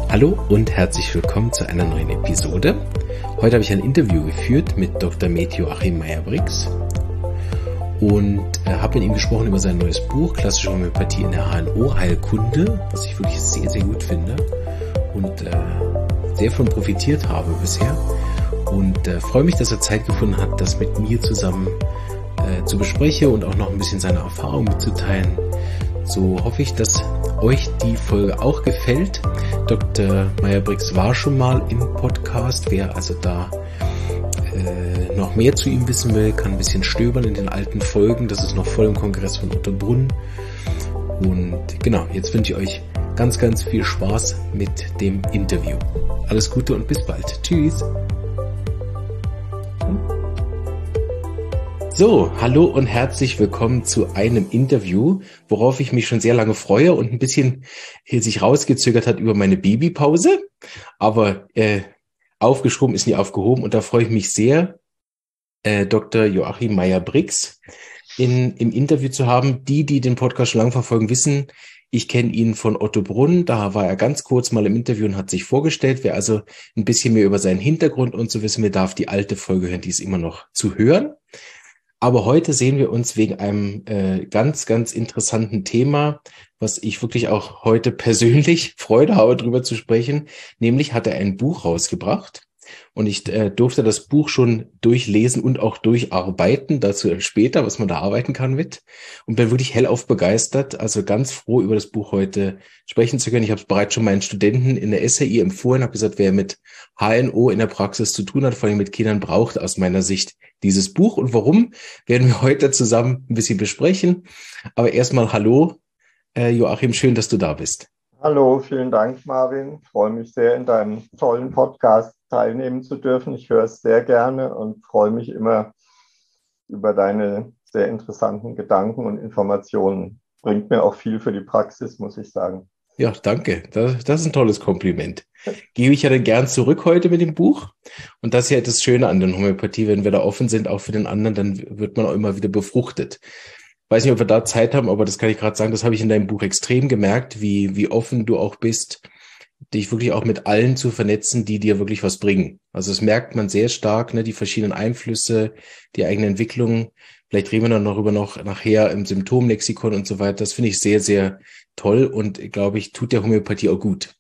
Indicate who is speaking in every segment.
Speaker 1: Hallo und herzlich willkommen zu einer neuen Episode. Heute habe ich ein Interview geführt mit Dr. Med Joachim Meyer-Brix und habe mit ihm gesprochen über sein neues Buch Klassische Homöopathie in der HNO-Heilkunde, was ich wirklich sehr, sehr gut finde und sehr von profitiert habe bisher. Und freue mich, dass er Zeit gefunden hat, das mit mir zusammen zu besprechen und auch noch ein bisschen seine Erfahrung mitzuteilen. So hoffe ich, dass euch die Folge auch gefällt. Dr. Meyer-Brix war schon mal im Podcast. Wer also da noch mehr zu ihm wissen will, kann ein bisschen stöbern in den alten Folgen. Das ist noch voll im Kongress von Ottobrunn. Und genau, jetzt wünsche ich euch ganz, ganz viel Spaß mit dem Interview. Alles Gute und bis bald. Tschüss. So, hallo und herzlich willkommen zu einem Interview, worauf ich mich schon sehr lange freue und ein bisschen sich rausgezögert hat über meine Babypause. Aber aufgeschoben ist nie aufgehoben und da freue ich mich sehr, Dr. Joachim Meyer-Brix im Interview zu haben. Die den Podcast schon lange verfolgen, wissen, ich kenne ihn von Ottobrunn. Da war er ganz kurz mal im Interview und hat sich vorgestellt. Wer also ein bisschen mehr über seinen Hintergrund und so wissen will, darf die alte Folge hören, die ist immer noch zu hören. Aber heute sehen wir uns wegen einem ganz, ganz interessanten Thema, was ich wirklich auch heute persönlich Freude habe, darüber zu sprechen. Nämlich hat er ein Buch rausgebracht und ich durfte das Buch schon durchlesen und auch durcharbeiten, dazu später, was man da arbeiten kann mit. Und bin wirklich hellauf begeistert, also ganz froh, über das Buch heute sprechen zu können. Ich habe es bereits schon meinen Studenten in der SAI empfohlen, habe gesagt, wer mit HNO in der Praxis zu tun hat, vor allem mit Kindern, braucht aus meiner Sicht dieses Buch. Und warum, werden wir heute zusammen ein bisschen besprechen. Aber erstmal hallo, Joachim, schön, dass du da bist.
Speaker 2: Hallo, vielen Dank, Marvin. Ich freue mich sehr, in deinem tollen Podcast teilnehmen zu dürfen. Ich höre es sehr gerne und freue mich immer über deine sehr interessanten Gedanken und Informationen. Bringt mir auch viel für die Praxis, muss ich sagen.
Speaker 1: Ja, danke. Das ist ein tolles Kompliment. Gebe ich ja dann gern zurück heute mit dem Buch. Und das ist ja das Schöne an der Homöopathie, wenn wir da offen sind, auch für den anderen, dann wird man auch immer wieder befruchtet. Weiß nicht, ob wir da Zeit haben, aber das kann ich gerade sagen, das habe ich in deinem Buch extrem gemerkt, wie offen du auch bist, dich wirklich auch mit allen zu vernetzen, die dir wirklich was bringen. Also das merkt man sehr stark, ne, die verschiedenen Einflüsse, die eigene Entwicklung. Vielleicht reden wir dann noch nachher im Symptomlexikon und so weiter. Das finde ich sehr, sehr toll und glaube ich, tut der Homöopathie auch gut.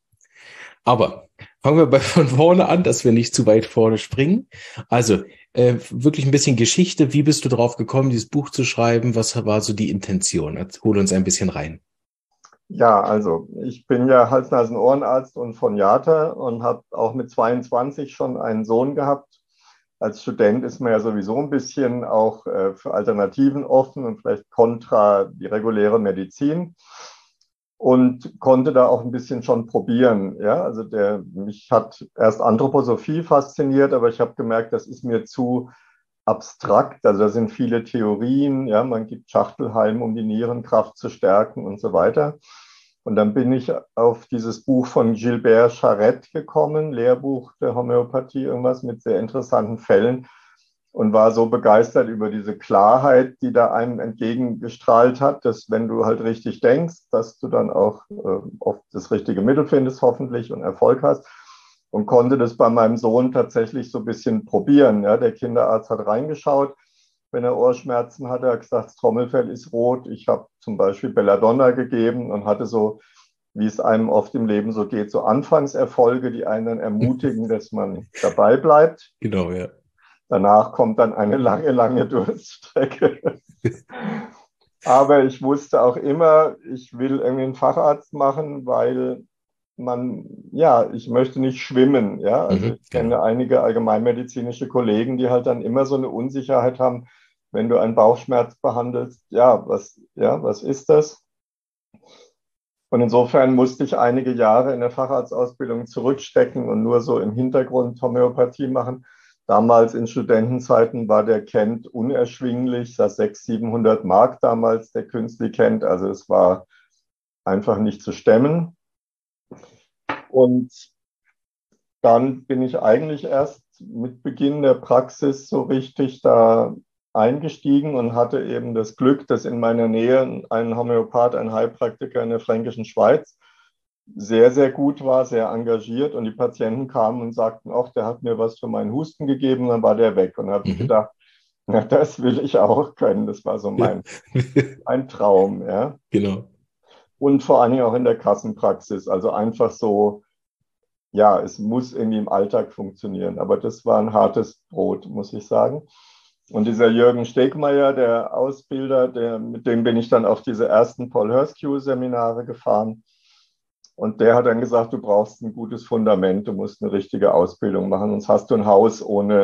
Speaker 1: Aber fangen wir von vorne an, dass wir nicht zu weit vorne springen. Also wirklich ein bisschen Geschichte. Wie bist du drauf gekommen, dieses Buch zu schreiben? Was war so die Intention? Hol uns ein bisschen rein.
Speaker 2: Ja, also ich bin ja Hals-Nasen-Ohrenarzt und Phoniater und habe auch mit 22 schon einen Sohn gehabt. Als Student ist man ja sowieso ein bisschen auch für Alternativen offen und vielleicht kontra die reguläre Medizin. Und konnte da auch ein bisschen schon probieren. Ja, also mich hat erst Anthroposophie fasziniert, aber ich habe gemerkt, das ist mir zu abstrakt. Also da sind viele Theorien. Ja, man gibt Schachtelhalm, um die Nierenkraft zu stärken und so weiter. Und dann bin ich auf dieses Buch von Gilbert Charette gekommen, Lehrbuch der Homöopathie, irgendwas mit sehr interessanten Fällen. Und war so begeistert über diese Klarheit, die da einem entgegengestrahlt hat, dass wenn du halt richtig denkst, dass du dann auch oft das richtige Mittel findest, hoffentlich, und Erfolg hast. Und konnte das bei meinem Sohn tatsächlich so ein bisschen probieren. Ja, der Kinderarzt hat reingeschaut, wenn er Ohrschmerzen hatte, er hat gesagt, das Trommelfell ist rot. Ich habe zum Beispiel Belladonna gegeben und hatte so, wie es einem oft im Leben so geht, so Anfangserfolge, die einen dann ermutigen, dass man dabei bleibt.
Speaker 1: Genau, ja.
Speaker 2: Danach kommt dann eine lange, lange Durststrecke. Aber ich wusste auch immer, ich will irgendwie einen Facharzt machen, weil ich möchte nicht schwimmen. Ja? Also ich kenne einige allgemeinmedizinische Kollegen, die halt dann immer so eine Unsicherheit haben, wenn du einen Bauchschmerz behandelst. Was ist das? Und insofern musste ich einige Jahre in der Facharztausbildung zurückstecken und nur so im Hintergrund Homöopathie machen. Damals in Studentenzeiten war der Kent unerschwinglich, das 600-700 Mark damals, der Künstli Kent. Also es war einfach nicht zu stemmen. Und dann bin ich eigentlich erst mit Beginn der Praxis so richtig da eingestiegen und hatte eben das Glück, dass in meiner Nähe ein Homöopath, ein Heilpraktiker in der Fränkischen Schweiz sehr, sehr gut war, sehr engagiert. Und die Patienten kamen und sagten, ach, der hat mir was für meinen Husten gegeben, dann war der weg. Und da habe ich
Speaker 1: Mhm.
Speaker 2: gedacht, na, das will ich auch können. Das war so
Speaker 1: Ja.
Speaker 2: ein Traum, ja.
Speaker 1: Genau.
Speaker 2: Und vor allen Dingen auch in der Kassenpraxis. Also einfach so, ja, es muss irgendwie im Alltag funktionieren. Aber das war ein hartes Brot, muss ich sagen. Und dieser Jürgen Stegmaier, der Ausbilder, mit dem bin ich dann auf diese ersten Paul Herskew-Seminare gefahren. Und der hat dann gesagt, du brauchst ein gutes Fundament, du musst eine richtige Ausbildung machen, sonst hast du ein Haus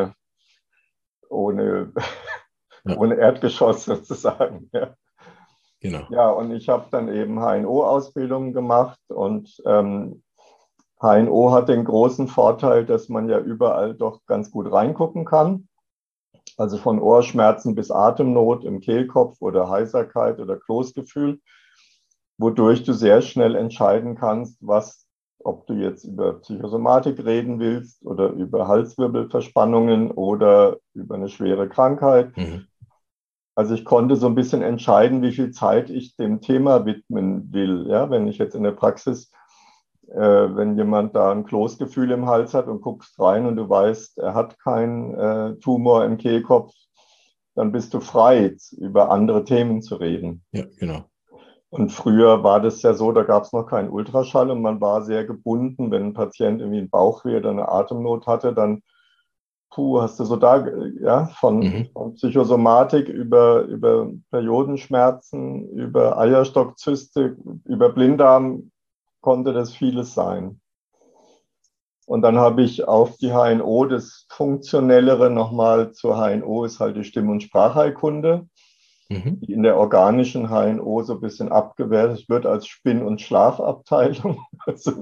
Speaker 2: ohne,
Speaker 1: Ja,
Speaker 2: ohne Erdgeschoss sozusagen. Ja,
Speaker 1: genau.
Speaker 2: ja, und ich habe dann eben HNO-Ausbildungen gemacht und HNO hat den großen Vorteil, dass man ja überall doch ganz gut reingucken kann. Also von Ohrschmerzen bis Atemnot im Kehlkopf oder Heiserkeit oder Kloßgefühl, wodurch du sehr schnell entscheiden kannst, ob du jetzt über Psychosomatik reden willst oder über Halswirbelverspannungen oder über eine schwere Krankheit.
Speaker 1: Mhm.
Speaker 2: Also ich konnte so ein bisschen entscheiden, wie viel Zeit ich dem Thema widmen will. Ja, wenn ich jetzt in der Praxis, wenn jemand da ein Kloßgefühl im Hals hat und guckst rein und du weißt, er hat keinen Tumor im Kehlkopf, dann bist du frei, über andere Themen zu reden.
Speaker 1: Ja, genau.
Speaker 2: Und früher war das ja so, da gab es noch keinen Ultraschall und man war sehr gebunden. Wenn ein Patient irgendwie einen Bauchweh oder eine Atemnot hatte, dann hast du so da, ja,
Speaker 1: Mhm.
Speaker 2: von Psychosomatik über Periodenschmerzen, über Eierstockzyste, über Blinddarm konnte das vieles sein. Und dann habe ich auf die HNO das Funktionellere nochmal zur HNO ist halt die Stimm- und Sprachheilkunde,
Speaker 1: Mhm.
Speaker 2: die in der organischen HNO so ein bisschen abgewertet wird als Spinn- und Schlafabteilung. Also,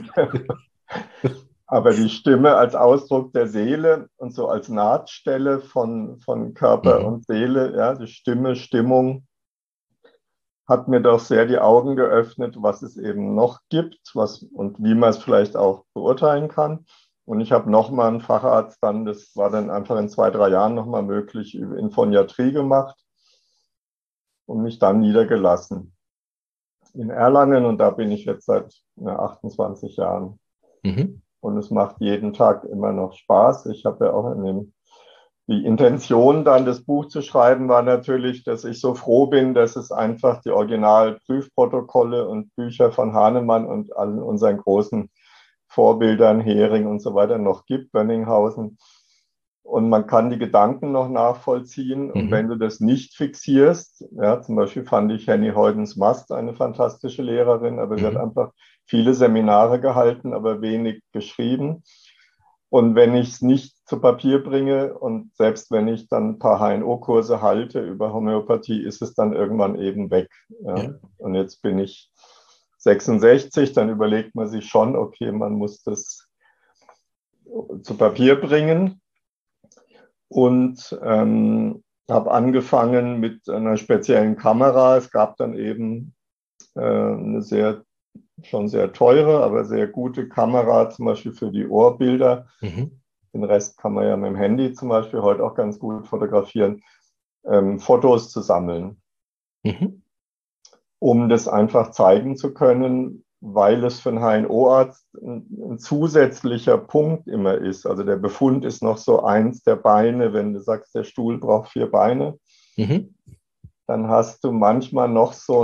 Speaker 2: aber die Stimme als Ausdruck der Seele und so als Nahtstelle von Körper
Speaker 1: Mhm.
Speaker 2: und Seele, ja, die Stimme, Stimmung, hat mir doch sehr die Augen geöffnet, was es eben noch gibt, und wie man es vielleicht auch beurteilen kann. Und ich habe nochmal einen Facharzt dann, das war dann einfach in 2, 3 Jahren nochmal möglich, in Phoniatrie gemacht und mich dann niedergelassen in Erlangen. Und da bin ich jetzt seit 28 Jahren.
Speaker 1: Mhm.
Speaker 2: Und es macht jeden Tag immer noch Spaß. Ich habe ja auch die Intention, dann das Buch zu schreiben, war natürlich, dass ich so froh bin, dass es einfach die Originalprüfprotokolle und Bücher von Hahnemann und allen unseren großen Vorbildern, Hering und so weiter noch gibt, Bönninghausen. Und man kann die Gedanken noch nachvollziehen. Und wenn
Speaker 1: Mhm.
Speaker 2: du das nicht fixierst, ja, zum Beispiel fand ich Henny Heudens-Mast eine fantastische Lehrerin, aber sie hat
Speaker 1: Mhm.
Speaker 2: einfach viele Seminare gehalten, aber wenig geschrieben. Und wenn ich es nicht zu Papier bringe und selbst wenn ich dann ein paar HNO-Kurse halte über Homöopathie, ist es dann irgendwann eben weg. Ja.
Speaker 1: Ja.
Speaker 2: Und jetzt bin ich 66, dann überlegt man sich schon, okay, man muss das zu Papier bringen. Und habe angefangen mit einer speziellen Kamera. Es gab dann eben eine schon sehr teure, aber sehr gute Kamera, zum Beispiel für die Ohrbilder.
Speaker 1: Mhm.
Speaker 2: Den Rest kann man ja mit dem Handy zum Beispiel heute auch ganz gut fotografieren, Fotos zu sammeln,
Speaker 1: Mhm.
Speaker 2: um das einfach zeigen zu können, weil es für einen HNO-Arzt ein zusätzlicher Punkt immer ist. Also der Befund ist noch so eins der Beine, wenn du sagst, der Stuhl braucht 4 Beine,
Speaker 1: Mhm.
Speaker 2: dann hast du manchmal noch so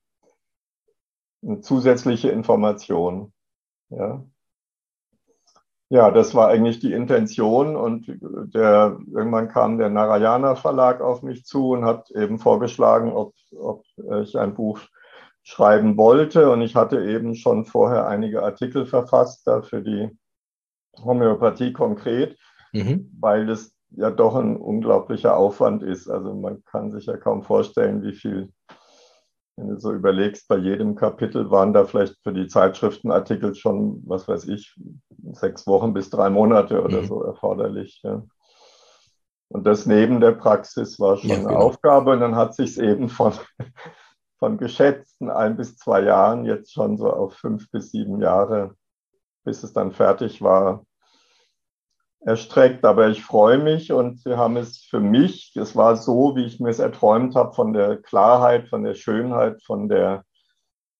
Speaker 2: eine zusätzliche Information. Ja. Ja, das war eigentlich die Intention und irgendwann kam der Narayana Verlag auf mich zu und hat eben vorgeschlagen, ob ich ein Buch schreiben wollte. Und ich hatte eben schon vorher einige Artikel verfasst, da für die Homöopathie konkret,
Speaker 1: Mhm.
Speaker 2: weil das ja doch ein unglaublicher Aufwand ist. Also man kann sich ja kaum vorstellen, wie viel, wenn du so überlegst, bei jedem Kapitel waren da vielleicht für die Zeitschriftenartikel schon, was weiß ich, 6 Wochen bis 3 Monate oder
Speaker 1: Mhm.
Speaker 2: so erforderlich. Ja. Und das neben der Praxis war
Speaker 1: Ja,
Speaker 2: schon eine
Speaker 1: genau.
Speaker 2: Aufgabe. Und dann hat sich es eben von geschätzten 1 bis 2 Jahren jetzt schon so auf 5 bis 7 Jahre, bis es dann fertig war, erstreckt. Aber ich freue mich und wir haben es für mich, es war so, wie ich mir es erträumt habe, von der Klarheit, von der Schönheit, von der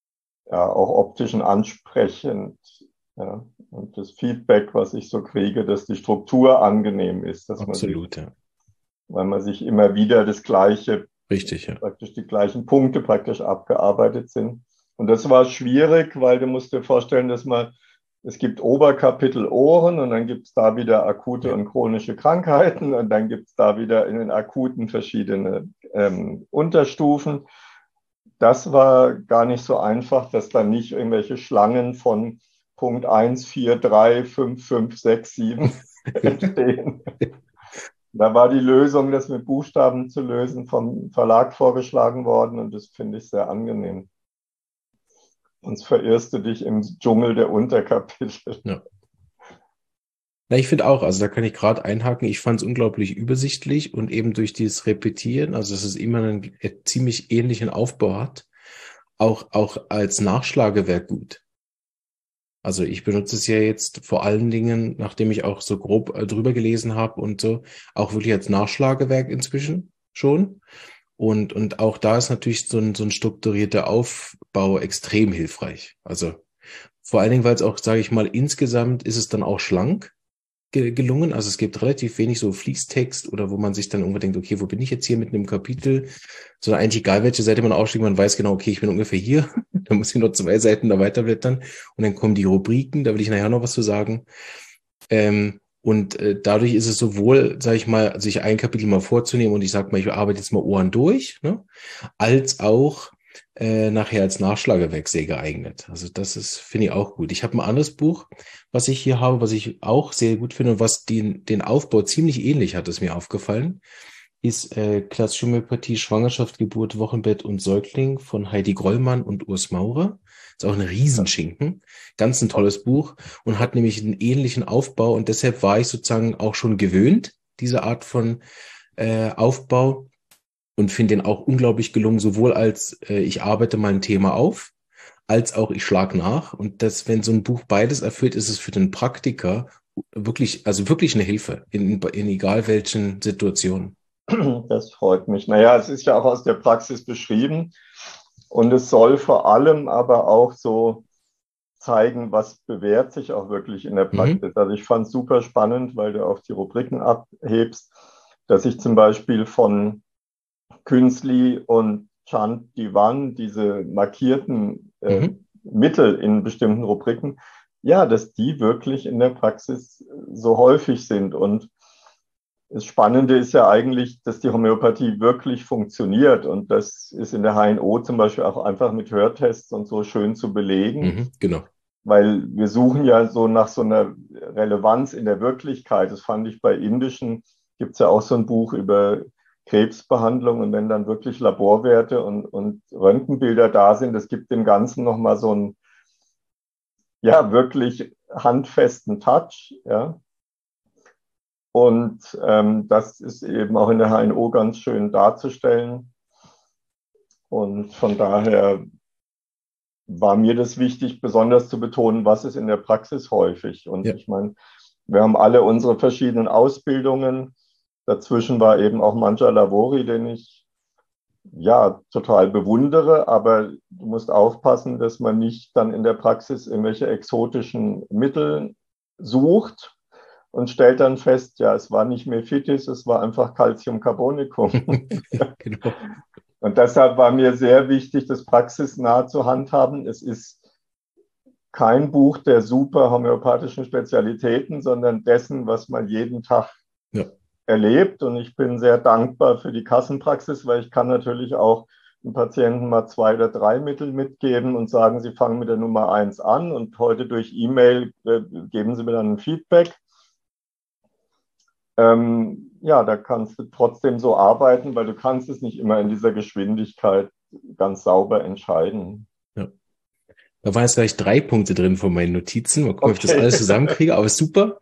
Speaker 2: ja, auch optisch und ansprechend. Ja. Und das Feedback, was ich so kriege, dass die Struktur angenehm ist, dass man sich,
Speaker 1: Absolut, ja.
Speaker 2: weil man sich immer wieder das Gleiche,
Speaker 1: Richtig, ja.
Speaker 2: praktisch die gleichen Punkte praktisch abgearbeitet sind. Und das war schwierig, weil du musst dir vorstellen, dass es gibt Oberkapitel Ohren und dann gibt es da wieder akute und chronische Krankheiten und dann gibt es da wieder in den akuten verschiedene Unterstufen. Das war gar nicht so einfach, dass da nicht irgendwelche Schlangen von Punkt 1, 4, 3, 5, 5, 6, 7 entstehen. Da war die Lösung, das mit Buchstaben zu lösen, vom Verlag vorgeschlagen worden und das finde ich sehr angenehm. Sonst verirrst du dich im Dschungel der Unterkapitel.
Speaker 1: Ja. Na, ich finde auch, also da kann ich gerade einhaken, ich fand es unglaublich übersichtlich und eben durch dieses Repetieren, also dass es immer einen ziemlich ähnlichen Aufbau hat, auch als Nachschlagewerk gut. Also ich benutze es ja jetzt vor allen Dingen, nachdem ich auch so grob drüber gelesen habe und so, auch wirklich als Nachschlagewerk inzwischen schon. Und auch da ist natürlich so ein strukturierter Aufbau extrem hilfreich. Also vor allen Dingen, weil es auch, sage ich mal, insgesamt ist es dann auch schlank gelungen. Also es gibt relativ wenig so Fließtext oder wo man sich dann irgendwo denkt, okay, wo bin ich jetzt hier mitten im Kapitel? Sondern eigentlich egal, welche Seite man aufschlägt, man weiß genau, okay, ich bin ungefähr hier. Da muss ich nur 2 Seiten da weiterblättern. Und dann kommen die Rubriken, da will ich nachher noch was zu sagen. Dadurch ist es sowohl, sage ich mal, sich ein Kapitel mal vorzunehmen und ich sage mal, ich arbeite jetzt mal Ohren durch, ne, als auch nachher als Nachschlagewerk sehr geeignet. Also das ist, finde ich auch gut. Ich habe ein anderes Buch, was ich hier habe, was ich auch sehr gut finde und was den Aufbau ziemlich ähnlich hat, ist mir aufgefallen, ist Klassische Homöopathie, Schwangerschaft, Geburt, Wochenbett und Säugling von Heidi Grollmann und Urs Maurer. Ist auch ein Riesenschinken. Ganz ein tolles Buch und hat nämlich einen ähnlichen Aufbau und deshalb war ich sozusagen auch schon gewöhnt, diese Art von Aufbau und finde den auch unglaublich gelungen, sowohl als ich arbeite mein Thema auf, als auch ich schlage nach. Und das, wenn so ein Buch beides erfüllt, ist es für den Praktiker wirklich, also wirklich eine Hilfe in egal welchen Situationen.
Speaker 2: Das freut mich. Naja, es ist ja auch aus der Praxis beschrieben und es soll vor allem aber auch so zeigen, was bewährt sich auch wirklich in der Praxis. Also ich fand es super spannend, weil du auch die Rubriken abhebst, dass ich zum Beispiel von Künzli und Chant Divan, diese markierten Mittel in bestimmten Rubriken, ja, dass die wirklich in der Praxis so häufig sind. Und das Spannende ist ja eigentlich, dass die Homöopathie wirklich funktioniert. Und das ist in der HNO zum Beispiel auch einfach mit Hörtests und so schön zu belegen.
Speaker 1: Genau.
Speaker 2: Weil wir suchen ja so nach so einer Relevanz in der Wirklichkeit. Das fand ich bei indischen, gibt es ja auch so ein Buch über Krebsbehandlung und wenn dann wirklich Laborwerte und Röntgenbilder da sind, das gibt dem Ganzen nochmal so einen, ja, wirklich handfesten Touch, ja. Und das ist eben auch in der HNO ganz schön darzustellen. Und von daher war mir das wichtig, besonders zu betonen, was ist in der Praxis häufig. Und ja. Ich meine, wir haben alle unsere verschiedenen Ausbildungen. Dazwischen war eben auch Mancha Lavori, den ich ja total bewundere, aber du musst aufpassen, dass man nicht dann in der Praxis irgendwelche exotischen Mittel sucht und stellt dann fest, ja, es war nicht Mephitis, es war einfach Calciumcarbonicum. Genau. Und deshalb war mir sehr wichtig, das praxisnah zu handhaben. Es ist kein Buch der super homöopathischen Spezialitäten, sondern dessen, was man jeden Tag erlebt. Und ich bin sehr dankbar für die Kassenpraxis, weil ich kann natürlich auch den Patienten mal 2 oder 3 Mittel mitgeben und sagen, sie fangen mit der Nummer 1 an und heute durch E-Mail geben sie mir dann ein Feedback. Ja, da kannst du trotzdem so arbeiten, weil du kannst es nicht immer in dieser Geschwindigkeit ganz sauber entscheiden.
Speaker 1: Ja. Da waren jetzt gleich 3 Punkte drin von meinen Notizen. Mal gucken, ob ich das alles zusammenkriege, aber super.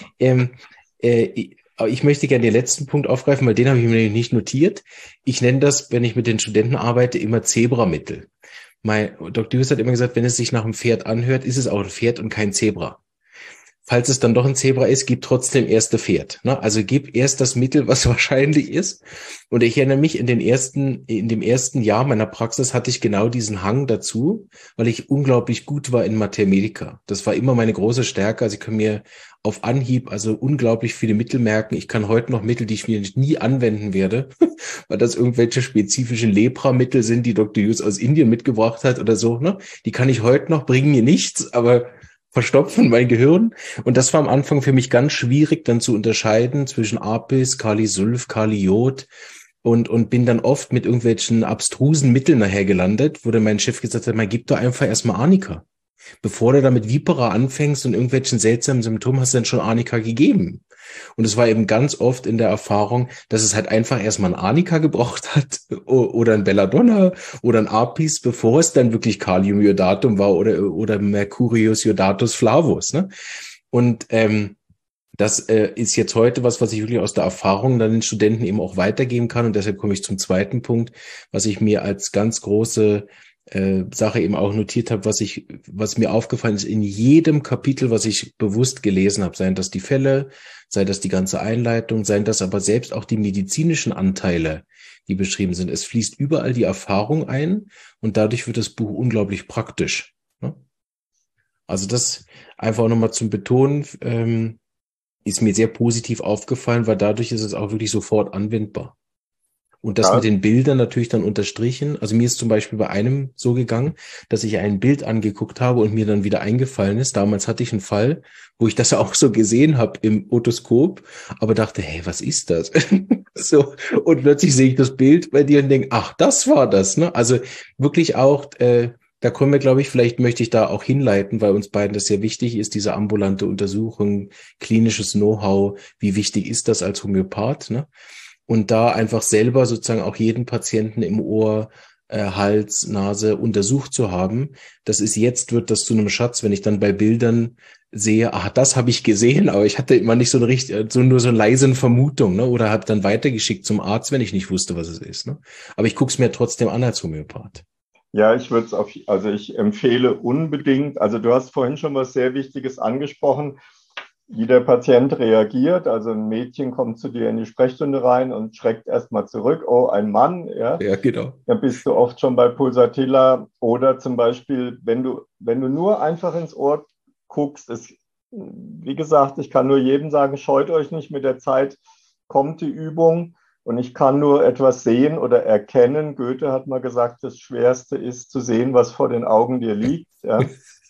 Speaker 1: Ich möchte gerne den letzten Punkt aufgreifen, weil den habe ich mir nicht notiert. Ich nenne das, wenn ich mit den Studenten arbeite, immer Zebramittel. Dr. Hughes hat immer gesagt, wenn es sich nach einem Pferd anhört, ist es auch ein Pferd und kein Zebra. falls es dann doch ein Zebra ist, gib trotzdem erst das Pferd. Ne? Also gib erst das Mittel, was wahrscheinlich ist. Und ich erinnere mich, in dem ersten Jahr meiner Praxis hatte ich genau diesen Hang dazu, weil ich unglaublich gut war in Mathematica. Das war immer meine große Stärke. Also ich kann mir auf Anhieb also unglaublich viele Mittel merken. Ich kann heute noch Mittel, die ich mir nie anwenden werde, weil das irgendwelche spezifischen Lepra-Mittel sind, die Dr. Hughes aus Indien mitgebracht hat oder so. Ne? Die kann ich heute noch, bringen mir nichts, aber verstopfen mein Gehirn. Und das war am Anfang für mich ganz schwierig, dann zu unterscheiden zwischen Apis, Kalisulf, Kaliot und bin dann oft mit irgendwelchen abstrusen Mitteln nachher gelandet, wo dann mein Chef gesagt hat, man gib doch einfach erstmal Arnika. Bevor du da mit Vipera anfängst und irgendwelchen seltsamen Symptomen, hast du dann schon Arnika gegeben. Und es war eben ganz oft in der Erfahrung, dass es halt einfach erstmal ein Arnika gebraucht hat oder ein Belladonna oder ein Apis, bevor es dann wirklich Kaliumiodatum war oder Mercurius iodatus flavus. Ne? Und das ist jetzt heute was ich wirklich aus der Erfahrung dann den Studenten eben auch weitergeben kann. Und deshalb komme ich zum zweiten Punkt, was ich mir als ganz große Sache eben auch notiert habe, was mir aufgefallen ist in jedem Kapitel, was ich bewusst gelesen habe, seien das die Fälle, sei das die ganze Einleitung, seien das aber selbst auch die medizinischen Anteile, die beschrieben sind. Es fließt überall die Erfahrung ein und dadurch wird das Buch unglaublich praktisch. Ne? Also das einfach nochmal zum Betonen, ist mir sehr positiv aufgefallen, weil dadurch ist es auch wirklich sofort anwendbar. Und das mit den Bildern natürlich dann unterstrichen. Also mir ist zum Beispiel bei einem so gegangen, dass ich ein Bild angeguckt habe und mir dann wieder eingefallen ist. Damals hatte ich einen Fall, wo ich das auch so gesehen habe im Otoskop, aber dachte, hey, was ist das? So, und plötzlich sehe ich das Bild bei dir und denke, ach, das war das. Ne? Also wirklich auch, da kommen wir, glaube ich, vielleicht möchte ich da auch hinleiten, weil uns beiden das sehr wichtig ist, diese ambulante Untersuchung, klinisches Know-how, wie wichtig ist das als Homöopath, ne? Und da einfach selber sozusagen auch jeden Patienten im Ohr, Hals, Nase untersucht zu haben. Wird das zu einem Schatz, wenn ich dann bei Bildern sehe, ach, das habe ich gesehen, aber ich hatte immer nicht so nur so eine leise Vermutung, ne? Oder habe dann weitergeschickt zum Arzt, wenn ich nicht wusste, was es ist. Ne? Aber ich gucke es mir trotzdem an als Homöopath.
Speaker 2: Ja, ich empfehle unbedingt, also du hast vorhin schon was sehr Wichtiges angesprochen, wie der Patient reagiert. Also ein Mädchen kommt zu dir in die Sprechstunde rein und schreckt erstmal zurück. Oh, ein Mann, ja.
Speaker 1: Ja, genau.
Speaker 2: Dann bist du oft schon bei Pulsatilla. Oder zum Beispiel, wenn du nur einfach ins Ohr guckst, wie gesagt, ich kann nur jedem sagen, scheut euch nicht, mit der Zeit kommt die Übung. Und ich kann nur etwas sehen oder erkennen. Goethe hat mal gesagt, das Schwerste ist zu sehen, was vor den Augen dir liegt. Ja.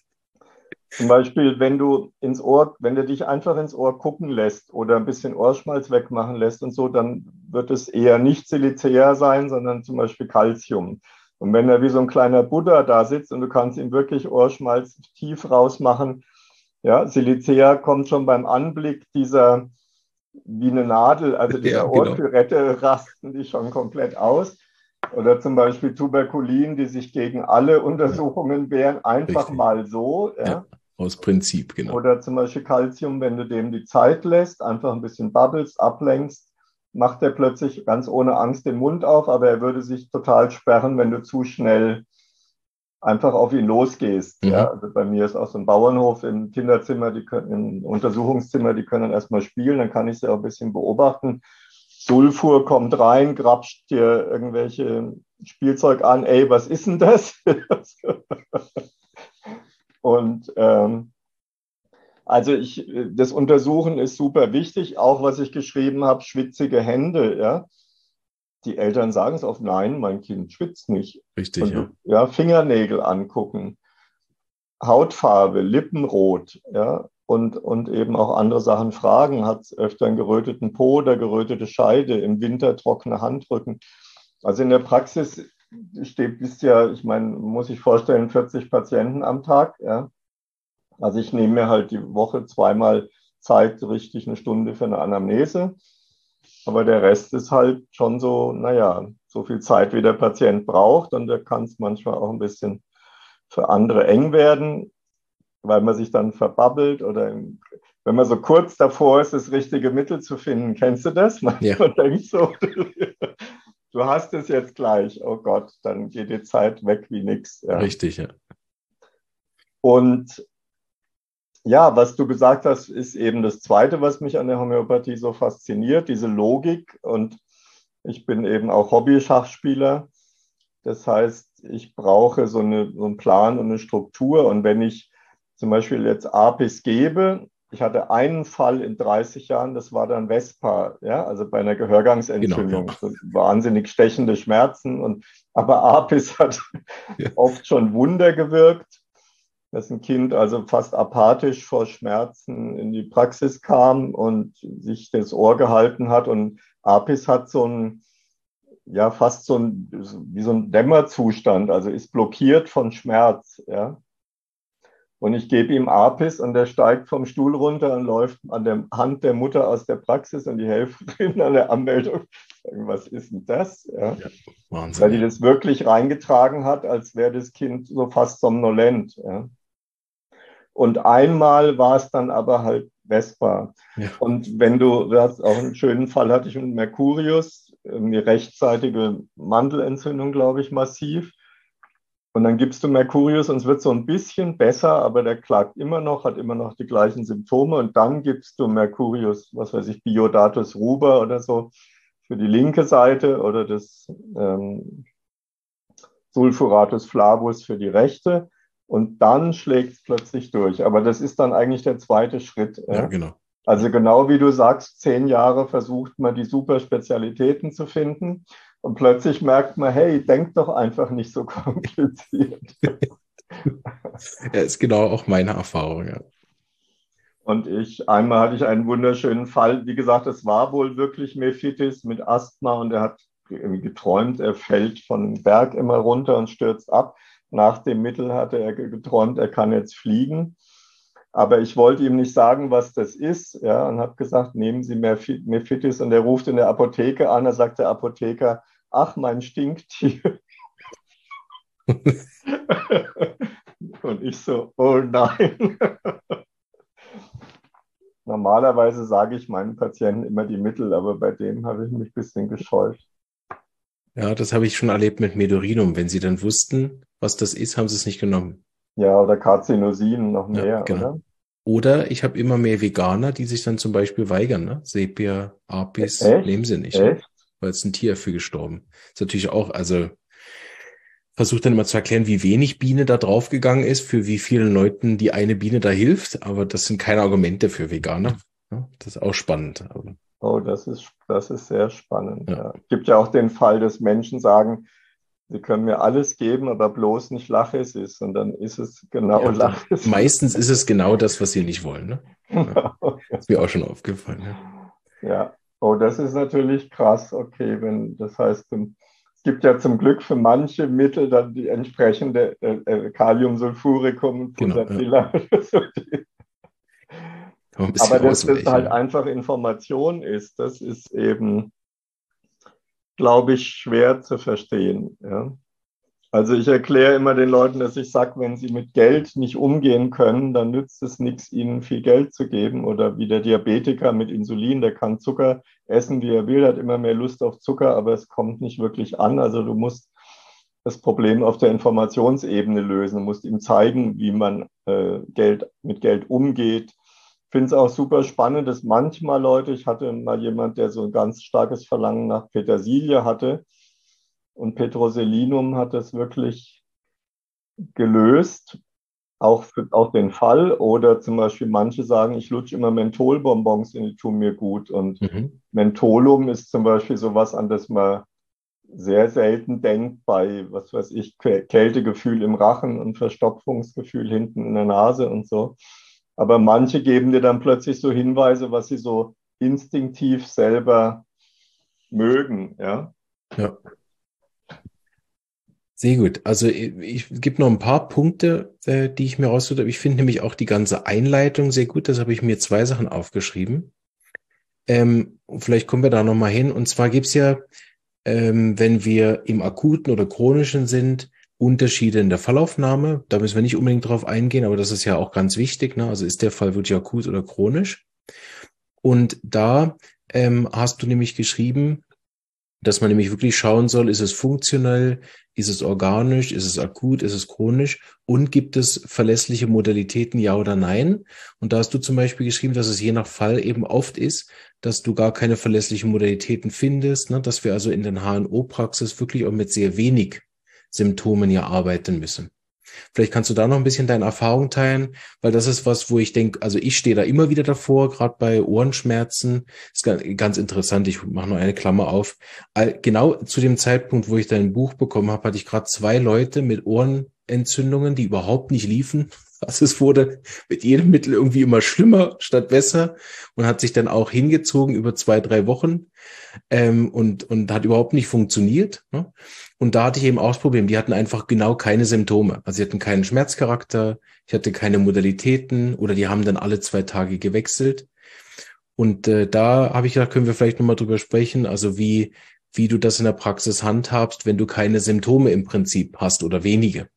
Speaker 2: Zum Beispiel, wenn du dich einfach ins Ohr gucken lässt oder ein bisschen Ohrschmalz wegmachen lässt und so, dann wird es eher nicht Silicea sein, sondern zum Beispiel Calcium. Und wenn er wie so ein kleiner Buddha da sitzt und du kannst ihm wirklich Ohrschmalz tief rausmachen, ja, Silicea kommt schon beim Anblick dieser, wie eine Nadel, also dieser
Speaker 1: Ja, genau.
Speaker 2: Ohrkürette, rasten die schon komplett aus. Oder zum Beispiel Tuberkulin, die sich gegen alle Untersuchungen wehren, einfach
Speaker 1: Richtig.
Speaker 2: mal so, ja.
Speaker 1: Ja, aus Prinzip, genau.
Speaker 2: Oder zum Beispiel Calcium, wenn du dem die Zeit lässt, einfach ein bisschen babbelst, ablenkst, macht er plötzlich ganz ohne Angst den Mund auf, aber er würde sich total sperren, wenn du zu schnell einfach auf ihn losgehst.
Speaker 1: Mhm.
Speaker 2: Ja, also bei mir ist auch so ein Bauernhof im Kinderzimmer, im Untersuchungszimmer, die können dann erstmal spielen, dann kann ich sie auch ein bisschen beobachten. Sulfur kommt rein, grapscht dir irgendwelche Spielzeug an, ey, was ist denn das? Und also das Untersuchen ist super wichtig, auch was ich geschrieben habe, schwitzige Hände, ja. Die Eltern sagen es oft, nein, mein Kind schwitzt nicht.
Speaker 1: Richtig, ja.
Speaker 2: Ja, Fingernägel angucken, Hautfarbe, Lippenrot, ja, und eben auch andere Sachen fragen. Hat es öfter einen geröteten Po oder gerötete Scheide, im Winter trockene Handrücken. Also in der Praxis bist ja, ich meine, muss ich vorstellen, 40 Patienten am Tag, ja. Also ich nehme mir halt die Woche zweimal Zeit, richtig eine Stunde für eine Anamnese. Aber der Rest ist halt schon so, naja, so viel Zeit, wie der Patient braucht. Und da kann es manchmal auch ein bisschen für andere eng werden, weil man sich dann verbabbelt oder wenn man so kurz davor ist, das richtige Mittel zu finden. Kennst du das? Man denkt so, du hast es jetzt gleich. Oh Gott, dann geht die Zeit weg wie nix. Ja.
Speaker 1: Richtig, ja.
Speaker 2: Und Ja, was du gesagt hast, ist eben das Zweite, was mich an der Homöopathie so fasziniert, diese Logik. Und ich bin eben auch Hobby-Schachspieler. Das heißt, ich brauche so einen Plan und eine Struktur. Und wenn ich zum Beispiel jetzt Apis gebe, ich hatte einen Fall in 30 Jahren, das war dann Vespa, ja, also bei einer
Speaker 1: Genau, ja.
Speaker 2: Gehörgangsentzündung, so wahnsinnig stechende Schmerzen. Aber Apis hat
Speaker 1: Ja,
Speaker 2: oft schon Wunder gewirkt, dass ein Kind also fast apathisch vor Schmerzen in die Praxis kam und sich das Ohr gehalten hat. Und Apis hat ja, fast wie so ein Dämmerzustand, also ist blockiert von Schmerz, ja. Und ich gebe ihm Apis und der steigt vom Stuhl runter und läuft an der Hand der Mutter aus der Praxis und die Helferin an der Anmeldung sagen, was ist denn das? Ja.
Speaker 1: ja. Wahnsinn,
Speaker 2: Weil die
Speaker 1: ja.
Speaker 2: das wirklich reingetragen hat, als wäre das Kind so fast somnolent. Ja. Und einmal war es dann aber halt Vespa.
Speaker 1: Ja,
Speaker 2: Und wenn du hast auch einen schönen Fall hatte ich mit Mercurius, eine rechtzeitige Mandelentzündung, glaube ich, massiv. Und dann gibst du Mercurius und es wird so ein bisschen besser, aber der klagt immer noch, hat immer noch die gleichen Symptome. Und dann gibst du Mercurius, was weiß ich, Biodatus rubra oder so für die linke Seite oder das Sulfuratus flavus für die rechte. Und dann schlägt es plötzlich durch. Aber das ist dann eigentlich der zweite Schritt.
Speaker 1: ja,
Speaker 2: Ja?
Speaker 1: genau.
Speaker 2: Also genau wie du sagst, 10 Jahre versucht man, die Superspezialitäten zu finden. Und plötzlich merkt man, hey, denk doch einfach nicht so kompliziert.
Speaker 1: Ja, ist genau auch meine Erfahrung, ja.
Speaker 2: Und einmal hatte ich einen wunderschönen Fall. Wie gesagt, es war wohl wirklich Mephitis mit Asthma und er hat irgendwie geträumt, er fällt von einem Berg immer runter und stürzt ab. Nach dem Mittel hatte er geträumt, er kann jetzt fliegen. Aber ich wollte ihm nicht sagen, was das ist, ja, und habe gesagt, nehmen Sie Mephitis. Und er ruft in der Apotheke an, da sagt der Apotheker, ach, mein Stinktier. Und ich so, oh nein. Normalerweise sage ich meinen Patienten immer die Mittel, aber bei dem habe ich mich ein bisschen gescheut.
Speaker 1: Ja, das habe ich schon erlebt mit Medurinum. Wenn sie dann wussten, was das ist, haben sie es nicht genommen.
Speaker 2: Ja, oder Carcinosin noch
Speaker 1: Ja,
Speaker 2: mehr,
Speaker 1: genau.
Speaker 2: oder?
Speaker 1: Oder ich habe immer mehr Veganer, die sich dann zum Beispiel weigern, ne? Sepia, Apis,
Speaker 2: Echt?
Speaker 1: nehmen sie nicht, ne?
Speaker 2: Echt?
Speaker 1: Weil es ein Tier dafür gestorben. Ist natürlich auch, also versucht dann immer zu erklären, wie wenig Biene da draufgegangen ist, für wie vielen Leuten die eine Biene da hilft, aber das sind keine Argumente für Veganer. Ja, das ist auch spannend. Aber,
Speaker 2: Oh, das ist sehr spannend.
Speaker 1: ja.
Speaker 2: Ja. Es gibt ja auch den Fall, dass Menschen sagen, sie können mir alles geben, aber bloß nicht Lachessis. Und dann ist es genau
Speaker 1: Ja, dann
Speaker 2: Lachessis.
Speaker 1: meistens ist es genau das, was sie nicht wollen, ne? Ja, ist mir auch schon aufgefallen, ja.
Speaker 2: Ja, oh, das ist natürlich krass. Okay, das heißt, es gibt ja zum Glück für manche Mittel dann die entsprechende Kaliumsulfuricum und
Speaker 1: Genau, ja.
Speaker 2: Pulsatilla. So
Speaker 1: Kann man ein bisschen
Speaker 2: aber dass das
Speaker 1: ausweichen.
Speaker 2: halt
Speaker 1: Ja.
Speaker 2: einfach Information ist, das ist eben, glaube ich, schwer zu verstehen. Ja. Also ich erkläre immer den Leuten, dass ich sage, wenn sie mit Geld nicht umgehen können, dann nützt es nichts, ihnen viel Geld zu geben. Oder wie der Diabetiker mit Insulin, der kann Zucker essen, wie er will, hat immer mehr Lust auf Zucker, aber es kommt nicht wirklich an. Also du musst das Problem auf der Informationsebene lösen. Du musst ihm zeigen, wie man mit Geld umgeht. Ich finde es auch super spannend, dass manchmal Leute, ich hatte mal jemand, der so ein ganz starkes Verlangen nach Petersilie hatte, und Petroselinum hat das wirklich gelöst, auch den Fall. Oder zum Beispiel manche sagen, ich lutsche immer Mentholbonbons und die tun mir gut. Und
Speaker 1: Mhm.
Speaker 2: Mentholum ist zum Beispiel sowas, an das man sehr selten denkt bei, was weiß ich, Kältegefühl im Rachen und Verstopfungsgefühl hinten in der Nase und so. Aber manche geben dir dann plötzlich so Hinweise, was sie so instinktiv selber mögen, ja.
Speaker 1: Ja. Sehr gut. Also ich gebe noch ein paar Punkte, die ich mir rausgesucht habe. Ich finde nämlich auch die ganze Einleitung sehr gut. Das habe ich mir 2 Sachen aufgeschrieben. Vielleicht kommen wir da nochmal hin. Und zwar gibt's ja, wenn wir im akuten oder chronischen sind, Unterschiede in der Fallaufnahme. Da müssen wir nicht unbedingt drauf eingehen, aber das ist ja auch ganz wichtig, ne? Also ist der Fall wirklich akut oder chronisch? Und da hast du nämlich geschrieben, dass man nämlich wirklich schauen soll, ist es funktionell, ist es organisch, ist es akut, ist es chronisch und gibt es verlässliche Modalitäten, ja oder nein? Und da hast du zum Beispiel geschrieben, dass es je nach Fall eben oft ist, dass du gar keine verlässlichen Modalitäten findest, ne? Dass wir also in den HNO-Praxis wirklich auch mit sehr wenig Symptomen ja arbeiten müssen. Vielleicht kannst du da noch ein bisschen deine Erfahrung teilen, weil das ist was, wo ich denke, also ich stehe da immer wieder davor, gerade bei Ohrenschmerzen. Ist ganz interessant, ich mache noch eine Klammer auf. Genau zu dem Zeitpunkt, wo ich dein Buch bekommen habe, hatte ich gerade 2 Leute mit Ohrenentzündungen, die überhaupt nicht liefen. Also es wurde mit jedem Mittel irgendwie immer schlimmer statt besser und hat sich dann auch hingezogen über 2, 3 Wochen und hat überhaupt nicht funktioniert. Ne? Und da hatte ich eben auch das Problem, die hatten einfach genau keine Symptome. Also sie hatten keinen Schmerzcharakter, ich hatte keine Modalitäten oder die haben dann alle 2 Tage gewechselt. Und da habe ich gedacht, können wir vielleicht nochmal drüber sprechen, also wie du das in der Praxis handhabst, wenn du keine Symptome im Prinzip hast oder wenige.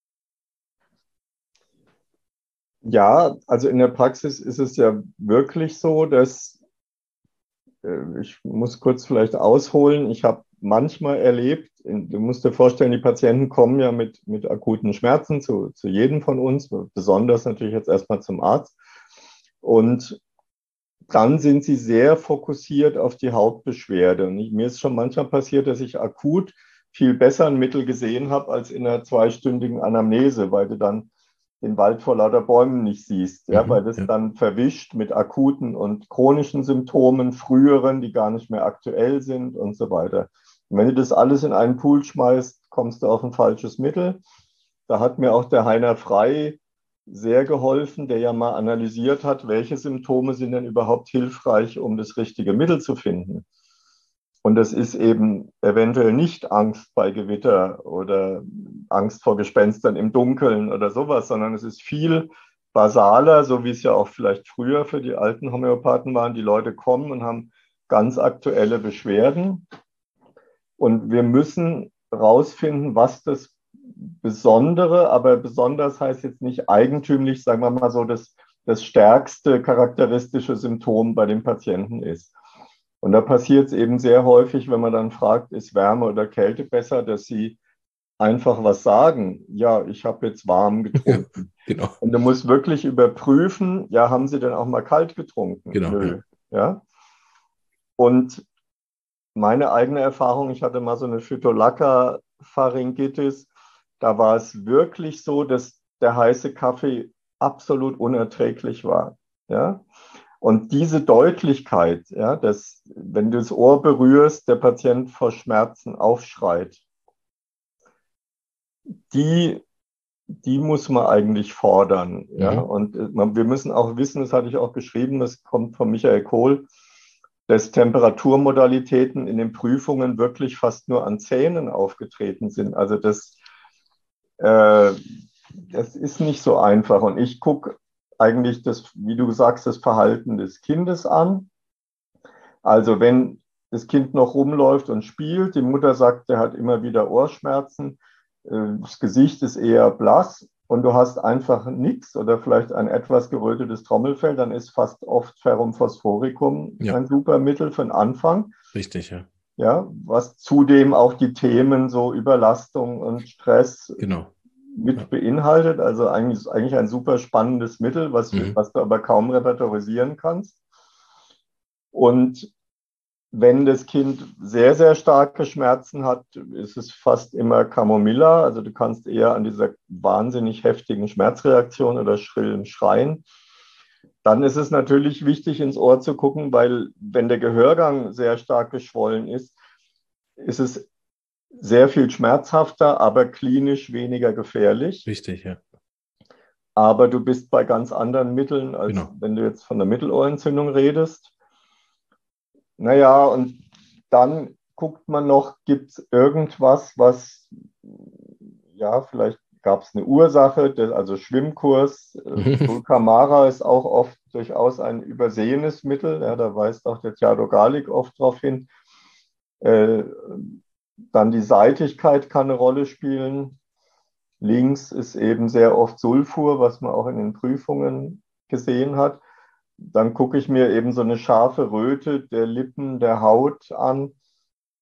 Speaker 2: Ja, also in der Praxis ist es ja wirklich so, dass ich muss kurz vielleicht ausholen. Ich habe manchmal erlebt, du musst dir vorstellen, die Patienten kommen ja mit akuten Schmerzen zu jedem von uns, besonders natürlich jetzt erstmal zum Arzt. Und dann sind sie sehr fokussiert auf die Hauptbeschwerde. Und mir ist schon manchmal passiert, dass ich akut viel besser ein Mittel gesehen habe als in einer 2-stündigen Anamnese, weil du dann den Wald vor lauter Bäumen nicht siehst, ja, weil das
Speaker 1: Ja.
Speaker 2: dann verwischt mit akuten und chronischen Symptomen, früheren, die gar nicht mehr aktuell sind und so weiter. Und wenn du das alles in einen Pool schmeißt, kommst du auf ein falsches Mittel. Da hat mir auch der Heiner Frey sehr geholfen, der ja mal analysiert hat, welche Symptome sind denn überhaupt hilfreich, um das richtige Mittel zu finden. Und das ist eben eventuell nicht Angst bei Gewitter oder Angst vor Gespenstern im Dunkeln oder sowas, sondern es ist viel basaler, so wie es ja auch vielleicht früher für die alten Homöopathen waren. Die Leute kommen und haben ganz aktuelle Beschwerden. Und wir müssen rausfinden, was das Besondere, aber besonders heißt jetzt nicht eigentümlich, sagen wir mal so, das stärkste charakteristische Symptom bei dem Patienten ist. Und da passiert es eben sehr häufig, wenn man dann fragt, ist Wärme oder Kälte besser, dass sie einfach was sagen. Ja, ich habe jetzt warm
Speaker 1: Ja,
Speaker 2: getrunken.
Speaker 1: genau,
Speaker 2: Und du musst wirklich überprüfen, ja, haben sie denn auch mal kalt getrunken?
Speaker 1: genau, ja.
Speaker 2: Nö. Ja. Und meine eigene Erfahrung, ich hatte mal so eine Phytolacca-Pharyngitis, da war es wirklich so, dass der heiße Kaffee absolut unerträglich war. Ja. Und diese Deutlichkeit, ja, dass, wenn du das Ohr berührst, der Patient vor Schmerzen aufschreit, die, die muss man eigentlich fordern. Ja.
Speaker 1: Mhm.
Speaker 2: Und wir müssen auch wissen, das hatte ich auch geschrieben, das kommt von Michael Kohl, dass Temperaturmodalitäten in den Prüfungen wirklich fast nur an Zähnen aufgetreten sind. Also äh, das ist nicht so einfach. Und ich gucke eigentlich das, wie du sagst, das Verhalten des Kindes an. Also wenn das Kind noch rumläuft und spielt, die Mutter sagt, der hat immer wieder Ohrenschmerzen, das Gesicht ist eher blass und du hast einfach nichts oder vielleicht ein etwas gerötetes Trommelfell, dann ist fast oft Ferrum phosphoricum
Speaker 1: Ja,
Speaker 2: ein super Mittel für den Anfang.
Speaker 1: richtig, ja.
Speaker 2: Ja, was zudem auch die Themen so Überlastung und Stress
Speaker 1: Genau.
Speaker 2: mit
Speaker 1: Ja.
Speaker 2: beinhaltet. Also eigentlich ein super spannendes Mittel,
Speaker 1: Mhm.
Speaker 2: was du aber kaum repertorisieren kannst. Und wenn das Kind sehr, sehr starke Schmerzen hat, ist es fast immer Camomilla. Also du kannst eher an dieser wahnsinnig heftigen Schmerzreaktion oder schrillen Schreien. Dann ist es natürlich wichtig, ins Ohr zu gucken, weil wenn der Gehörgang sehr stark geschwollen ist es sehr viel schmerzhafter, aber klinisch weniger gefährlich.
Speaker 1: Richtig, ja.
Speaker 2: Aber du bist bei ganz anderen Mitteln, als
Speaker 1: Genau.
Speaker 2: wenn du jetzt von der Mittelohrentzündung redest. Naja, und dann guckt man noch, gibt es irgendwas, was, ja, vielleicht gab es eine Ursache, also Schwimmkurs. Dulcamara ist auch oft durchaus ein übersehenes Mittel. Ja, da weist auch der Thiago Galik oft darauf hin. Äh, Dann die Seitigkeit kann eine Rolle spielen. Links ist eben sehr oft Sulfur, was man auch in den Prüfungen gesehen hat. Dann gucke ich mir eben so eine scharfe Röte der Lippen, der Haut an.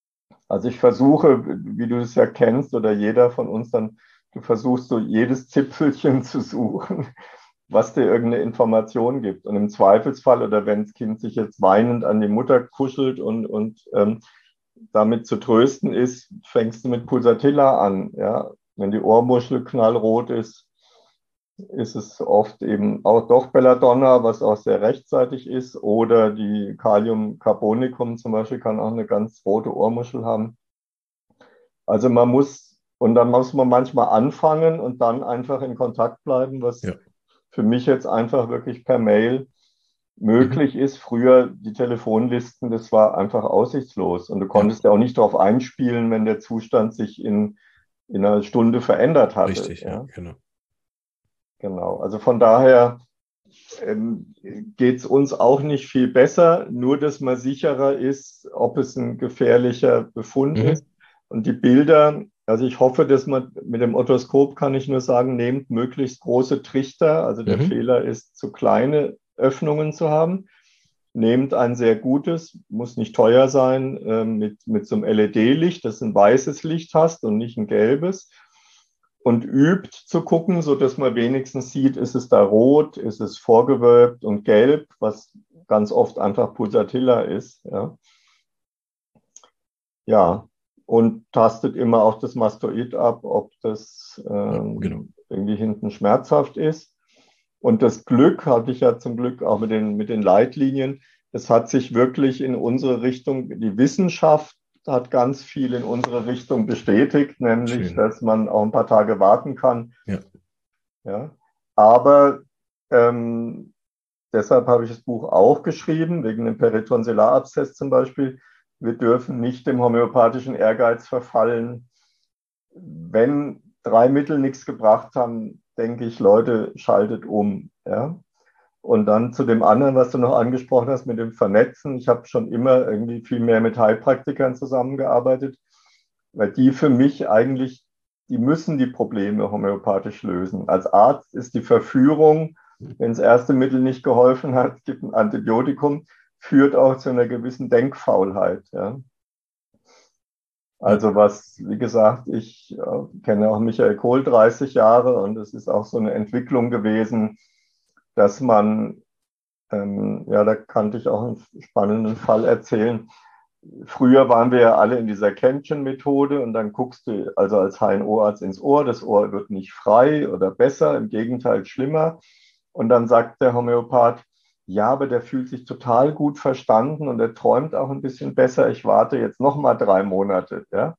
Speaker 2: Also ich versuche, wie du es ja kennst oder jeder von uns dann, du versuchst so jedes Zipfelchen zu suchen, was dir irgendeine Information gibt. Und im Zweifelsfall oder wenn das Kind sich jetzt weinend an die Mutter kuschelt und damit zu trösten ist, fängst du mit Pulsatilla an. Ja? Wenn die Ohrmuschel knallrot ist es oft eben auch doch Belladonna, was auch sehr rechtzeitig ist. Oder die Kaliumcarbonicum zum Beispiel kann auch eine ganz rote Ohrmuschel haben. Also dann muss man manchmal anfangen und dann einfach in Kontakt bleiben, was
Speaker 1: Ja.
Speaker 2: für mich jetzt einfach wirklich per Mail möglich ist. Früher die Telefonlisten, das war einfach aussichtslos. Und du konntest ja auch nicht darauf einspielen, wenn der Zustand sich in einer Stunde verändert hatte.
Speaker 1: Richtig, ja, genau.
Speaker 2: Genau. Also von daher geht es uns auch nicht viel besser, nur dass man sicherer ist, ob es ein gefährlicher Befund ist. Und die Bilder, also ich hoffe, dass man mit dem Otoskop, kann ich nur sagen, nehmt möglichst große Trichter. Also der Fehler ist, zu kleine Öffnungen zu haben. Nehmt ein sehr gutes, muss nicht teuer sein, mit so einem LED-Licht, dass du ein weißes Licht hast und nicht ein gelbes. Und übt zu gucken, so dass man wenigstens sieht, ist es da rot, ist es vorgewölbt und gelb, was ganz oft einfach Pulsatilla ist. Ja, und tastet immer auch das Mastoid ab, ob das irgendwie hinten schmerzhaft ist. Und das Glück hatte ich ja zum Glück auch mit den Leitlinien. Es hat sich wirklich in unsere Richtung, die Wissenschaft hat ganz viel in unsere Richtung bestätigt, nämlich, dass man auch ein paar Tage warten kann. Ja. Aber deshalb habe ich das Buch auch geschrieben, wegen dem Peritonsillarabszess zum Beispiel. Wir dürfen nicht dem homöopathischen Ehrgeiz verfallen. Wenn 3 Mittel nichts gebracht haben, denke ich, Leute, schaltet um. Ja? Und dann zu dem anderen, was du noch angesprochen hast, mit dem Vernetzen. Ich habe schon immer irgendwie viel mehr mit Heilpraktikern zusammengearbeitet, weil die für mich eigentlich, die müssen die Probleme homöopathisch lösen. Als Arzt ist die Verführung, wenn das erste Mittel nicht geholfen hat, es gibt ein Antibiotikum, führt auch zu einer gewissen Denkfaulheit. Ja? Also wie gesagt, ich kenne auch Michael Kohl 30 Jahre und es ist auch so eine Entwicklung gewesen, dass man, da kannte ich auch einen spannenden Fall erzählen. Früher waren wir ja alle in dieser Kännchen-Methode und dann guckst du also als HNO-Arzt ins Ohr, das Ohr wird nicht frei oder besser, im Gegenteil schlimmer. Und dann sagt der Homöopath, ja, aber der fühlt sich total gut verstanden und er träumt auch ein bisschen besser. Ich warte jetzt noch mal 3 Monate. Ja?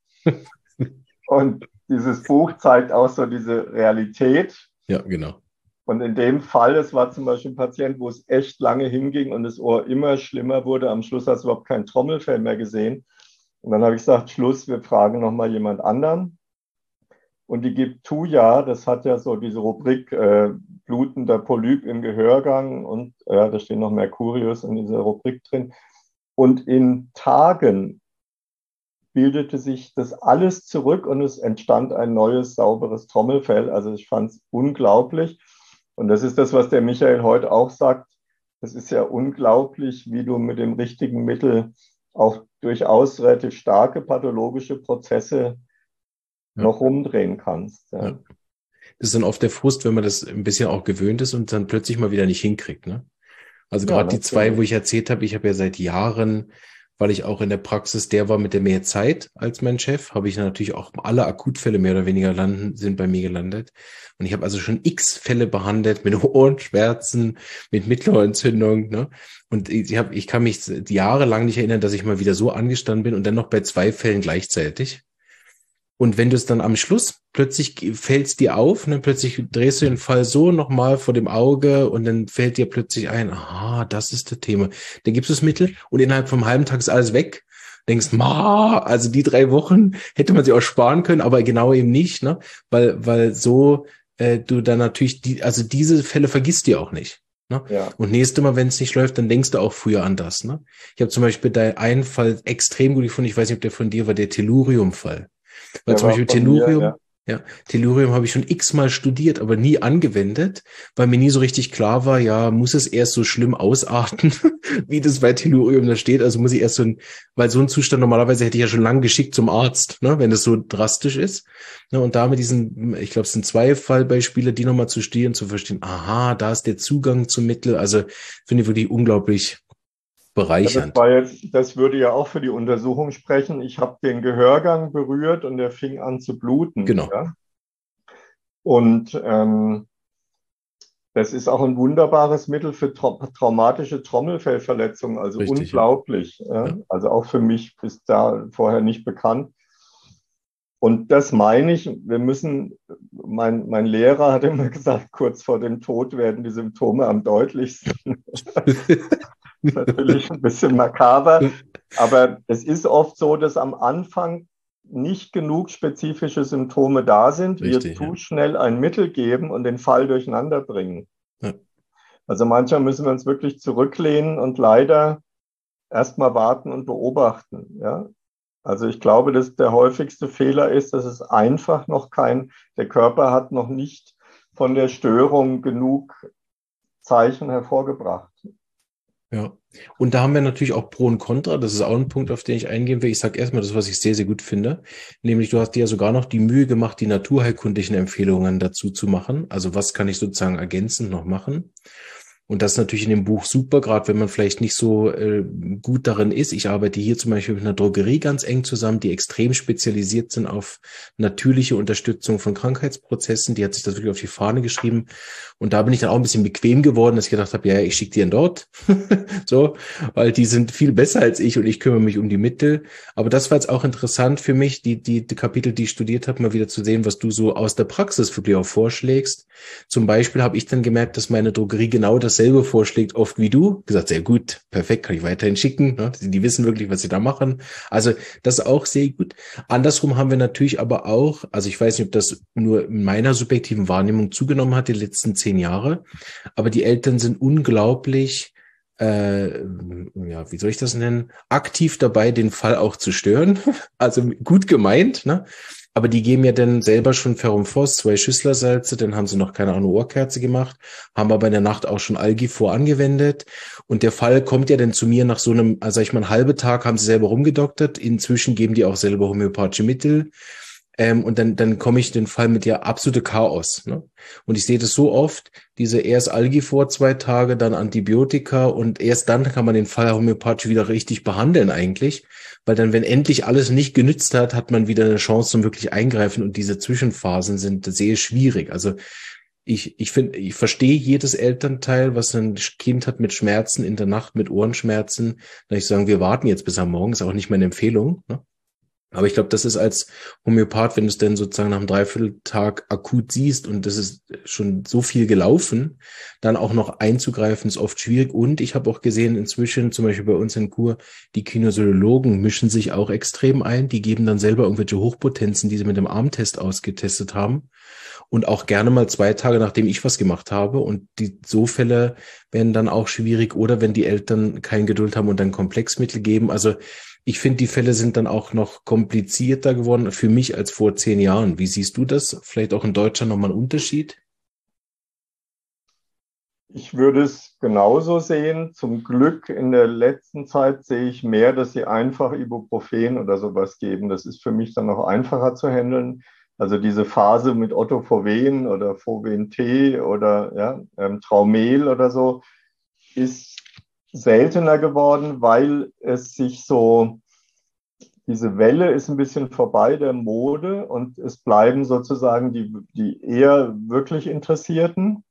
Speaker 2: Und dieses Buch zeigt auch so diese Realität.
Speaker 1: Ja, genau.
Speaker 2: Und in dem Fall, es war zum Beispiel ein Patient, wo es echt lange hinging und das Ohr immer schlimmer wurde. Am Schluss hast du überhaupt kein Trommelfell mehr gesehen. Und dann habe ich gesagt, Schluss, wir fragen nochmal jemand anderen. Und die gibt Thuja, das hat ja so diese Rubrik blutender Polyp im Gehörgang und da stehen noch Mercurius in dieser Rubrik drin. Und in Tagen bildete sich das alles zurück und es entstand ein neues, sauberes Trommelfell. Also ich fand es unglaublich. Und das ist das, was der Michael heute auch sagt. Es ist ja unglaublich, wie du mit dem richtigen Mittel auch durchaus relativ starke pathologische Prozesse noch rumdrehen kannst. Ja.
Speaker 1: Das ist dann oft der Frust, wenn man das ein bisschen auch gewöhnt ist und dann plötzlich mal wieder nicht hinkriegt. Ne? Also gerade die 2, wo ich erzählt habe, ich habe ja seit Jahren, weil ich auch in der Praxis der war mit der mehr Zeit als mein Chef, habe ich natürlich auch alle Akutfälle mehr oder weniger sind bei mir gelandet. Und ich habe also schon x Fälle behandelt mit Ohrenschmerzen, mit Mittelohrentzündung. Ne? Und ich kann mich jahrelang nicht erinnern, dass ich mal wieder so angestanden bin und dann noch bei 2 Fällen gleichzeitig. Und wenn du es dann am Schluss plötzlich fällt's dir auf, ne, plötzlich drehst du den Fall so nochmal vor dem Auge und dann fällt dir plötzlich ein, aha, das ist das Thema. Dann gibst du das Mittel und innerhalb vom halben Tag ist alles weg. Denkst, also die 3 Wochen hätte man sich auch sparen können, aber genau eben nicht, ne, weil so du dann natürlich diese Fälle vergisst du auch nicht. Ne? Ja. Und nächstes Mal, wenn es nicht läuft, dann denkst du auch früher an das. Ne? Ich habe zum Beispiel einen Fall extrem gut gefunden, ich weiß nicht, ob der von dir war, der Tellurium-Fall. Weil zum Beispiel Tellurium, Ja, Tellurium habe ich schon x-mal studiert, aber nie angewendet, weil mir nie so richtig klar war, ja, muss es erst so schlimm ausarten, wie das bei Tellurium da steht. Also muss ich erst weil so ein Zustand normalerweise hätte ich ja schon lang geschickt zum Arzt, ne, wenn es so drastisch ist. Ne, und da mit diesen, ich glaube, es sind 2 Fallbeispiele, die nochmal zu studieren, zu verstehen, aha, da ist der Zugang zum Mittel. Also finde ich wirklich unglaublich
Speaker 2: Ja, das
Speaker 1: bereichernd.
Speaker 2: war jetzt, das würde ja auch für die Untersuchung sprechen. Ich habe den Gehörgang berührt und der fing an zu bluten.
Speaker 1: Genau,
Speaker 2: Ja? Und das ist auch ein wunderbares Mittel für traumatische Trommelfellverletzungen, also
Speaker 1: richtig, ja.
Speaker 2: unglaublich. Ja?
Speaker 1: Ja.
Speaker 2: Also auch für mich bis da vorher nicht bekannt. Und das meine ich, wir müssen, mein Lehrer hat immer gesagt, kurz vor dem Tod werden die Symptome am deutlichsten. Ist natürlich ein bisschen makaber, aber es ist oft so, dass am Anfang nicht genug spezifische Symptome da sind, wir
Speaker 1: Richtig, ja.
Speaker 2: zu schnell ein Mittel geben und den Fall durcheinander bringen.
Speaker 1: Ja.
Speaker 2: Also manchmal müssen wir uns wirklich zurücklehnen und leider erstmal warten und beobachten. Ja? Also ich glaube, dass der häufigste Fehler ist, dass es einfach noch der Körper hat noch nicht von der Störung genug Zeichen hervorgebracht.
Speaker 1: Ja. Und da haben wir natürlich auch Pro und Contra. Das ist auch ein Punkt, auf den ich eingehen will. Ich sage erstmal das, was ich sehr, sehr gut finde. Nämlich, du hast dir ja sogar noch die Mühe gemacht, die naturheilkundlichen Empfehlungen dazu zu machen. Also was kann ich sozusagen ergänzend noch machen? Und das ist natürlich in dem Buch super, gerade wenn man vielleicht nicht so gut darin ist. Ich arbeite hier zum Beispiel mit einer Drogerie ganz eng zusammen, die extrem spezialisiert sind auf natürliche Unterstützung von Krankheitsprozessen. Die hat sich das wirklich auf die Fahne geschrieben. Und da bin ich dann auch ein bisschen bequem geworden, dass ich gedacht habe, ja, ich schicke die dann dort. So, weil die sind viel besser als ich und ich kümmere mich um die Mittel. Aber das war jetzt auch interessant für mich, die Kapitel, die ich studiert habe, mal wieder zu sehen, was du so aus der Praxis wirklich auch vorschlägst. Zum Beispiel habe ich dann gemerkt, dass meine Drogerie genau dasselbe vorschlägt, oft wie du. Gesagt, sehr gut, perfekt, kann ich weiterhin schicken. Ne? Die wissen wirklich, was sie da machen. Also das ist auch sehr gut. Andersrum haben wir natürlich aber auch, also ich weiß nicht, ob das nur in meiner subjektiven Wahrnehmung zugenommen hat, die letzten 10 Jahre, aber die Eltern sind unglaublich ja, wie soll ich das nennen, aktiv dabei, den Fall auch zu stören. Also gut gemeint, ne? Aber die geben ja dann selber schon Ferrum-Phos, 2 Schüsslersalze, dann haben sie noch keine Ahnung Ohrkerze gemacht, haben aber in der Nacht auch schon Algifor angewendet. Und der Fall kommt ja dann zu mir nach so einem, also sag ich mal, einen halben Tag haben sie selber rumgedoktert. Inzwischen geben die auch selber homöopathische Mittel. Und dann komme ich in den Fall mit ja absolute Chaos. Ne? Und ich sehe das so oft, diese erst Algi vor 2 Tage, dann Antibiotika und erst dann kann man den Fall homöopathisch wieder richtig behandeln eigentlich. Weil dann, wenn endlich alles nicht genützt hat, hat man wieder eine Chance zum wirklich Eingreifen und diese Zwischenphasen sind sehr schwierig. Also ich finde, ich verstehe jedes Elternteil, was ein Kind hat mit Schmerzen in der Nacht, mit Ohrenschmerzen. Da ich sagen, wir warten jetzt bis am Morgen, ist auch nicht meine Empfehlung. Ne? Aber ich glaube, das ist als Homöopath, wenn du es denn sozusagen nach einem Dreivierteltag akut siehst und das ist schon so viel gelaufen, dann auch noch einzugreifen, ist oft schwierig. Und ich habe auch gesehen, inzwischen, zum Beispiel bei uns in Kur, die Kinesiologen mischen sich auch extrem ein. Die geben dann selber irgendwelche Hochpotenzen, die sie mit dem Armtest ausgetestet haben. Und auch gerne mal 2 Tage, nachdem ich was gemacht habe. Und so Fälle werden dann auch schwierig. Oder wenn die Eltern keine Geduld haben und dann Komplexmittel geben. Also ich finde, die Fälle sind dann auch noch komplizierter geworden für mich als vor 10 Jahren. Wie siehst du das? Vielleicht auch in Deutschland nochmal ein Unterschied?
Speaker 2: Ich würde es genauso sehen. Zum Glück in der letzten Zeit sehe ich mehr, dass sie einfach Ibuprofen oder sowas geben. Das ist für mich dann noch einfacher zu handeln. Also diese Phase mit Ottofoven oder Foven-T oder ja, Traumel oder so ist seltener geworden, weil es sich so, diese Welle ist ein bisschen vorbei der Mode und es bleiben sozusagen die eher wirklich Interessierten.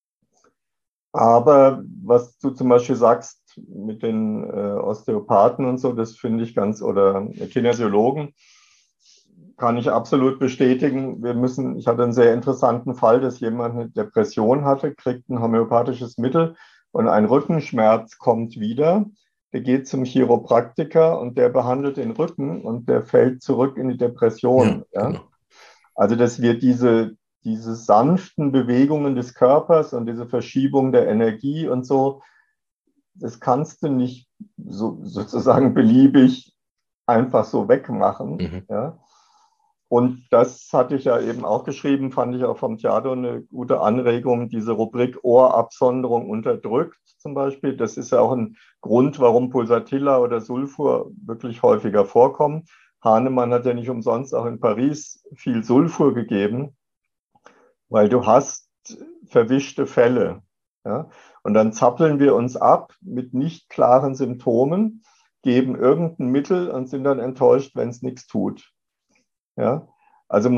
Speaker 2: Aber was du zum Beispiel sagst mit den Osteopathen und so, das finde ich ganz, oder Kinesiologen, kann ich absolut bestätigen. Ich hatte einen sehr interessanten Fall, dass jemand eine Depression hatte, kriegt ein homöopathisches Mittel und ein Rückenschmerz kommt wieder. Der geht zum Chiropraktiker und der behandelt den Rücken und der fällt zurück in die
Speaker 1: Ja,
Speaker 2: Depression. Ja?
Speaker 1: genau.
Speaker 2: Also, dass wir diese sanften Bewegungen des Körpers und diese Verschiebung der Energie und so, das kannst du nicht sozusagen beliebig einfach so wegmachen.
Speaker 1: Mhm.
Speaker 2: Ja? Und das hatte ich ja eben auch geschrieben, fand ich auch vom Theater eine gute Anregung, diese Rubrik Ohrabsonderung unterdrückt zum Beispiel. Das ist ja auch ein Grund, warum Pulsatilla oder Sulfur wirklich häufiger vorkommen. Hahnemann hat ja nicht umsonst auch in Paris viel Sulfur gegeben, weil du hast verwischte Fälle. Ja? Und dann zappeln wir uns ab mit nicht klaren Symptomen, geben irgendein Mittel und sind dann enttäuscht, wenn es nichts tut. Ja? Also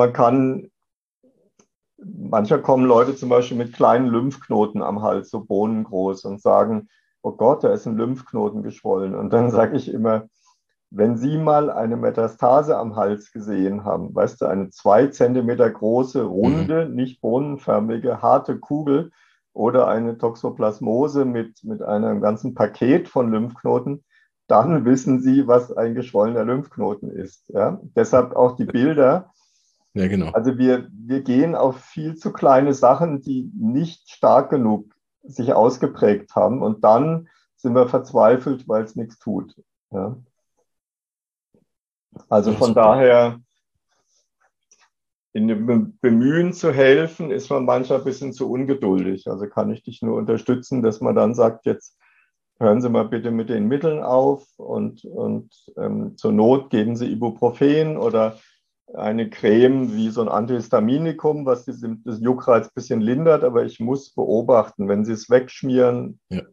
Speaker 2: mancher kommen Leute zum Beispiel mit kleinen Lymphknoten am Hals, so bohnengroß, und sagen, oh Gott, da ist ein Lymphknoten geschwollen. Und dann sage ich immer, wenn Sie mal eine Metastase am Hals gesehen haben, weißt du, eine 2 Zentimeter große,
Speaker 1: Mhm.
Speaker 2: runde, nicht bohnenförmige, harte Kugel oder eine Toxoplasmose mit einem ganzen Paket von Lymphknoten, dann wissen Sie, was ein geschwollener Lymphknoten ist. Ja? Deshalb auch die Bilder.
Speaker 1: Ja, genau.
Speaker 2: Also wir gehen auf viel zu kleine Sachen, die nicht stark genug sich ausgeprägt haben, und dann sind wir verzweifelt, weil es nichts tut. Ja? Also
Speaker 1: Ah,
Speaker 2: von
Speaker 1: super.
Speaker 2: daher, in dem Bemühen zu helfen, ist man manchmal ein bisschen zu ungeduldig. Also kann ich dich nur unterstützen, dass man dann sagt, jetzt hören Sie mal bitte mit den Mitteln auf, und zur Not geben Sie Ibuprofen oder eine Creme wie so ein Antihistaminikum, was das Juckreiz ein bisschen lindert, aber ich muss beobachten. Wenn Sie es wegschmieren,
Speaker 1: Ja,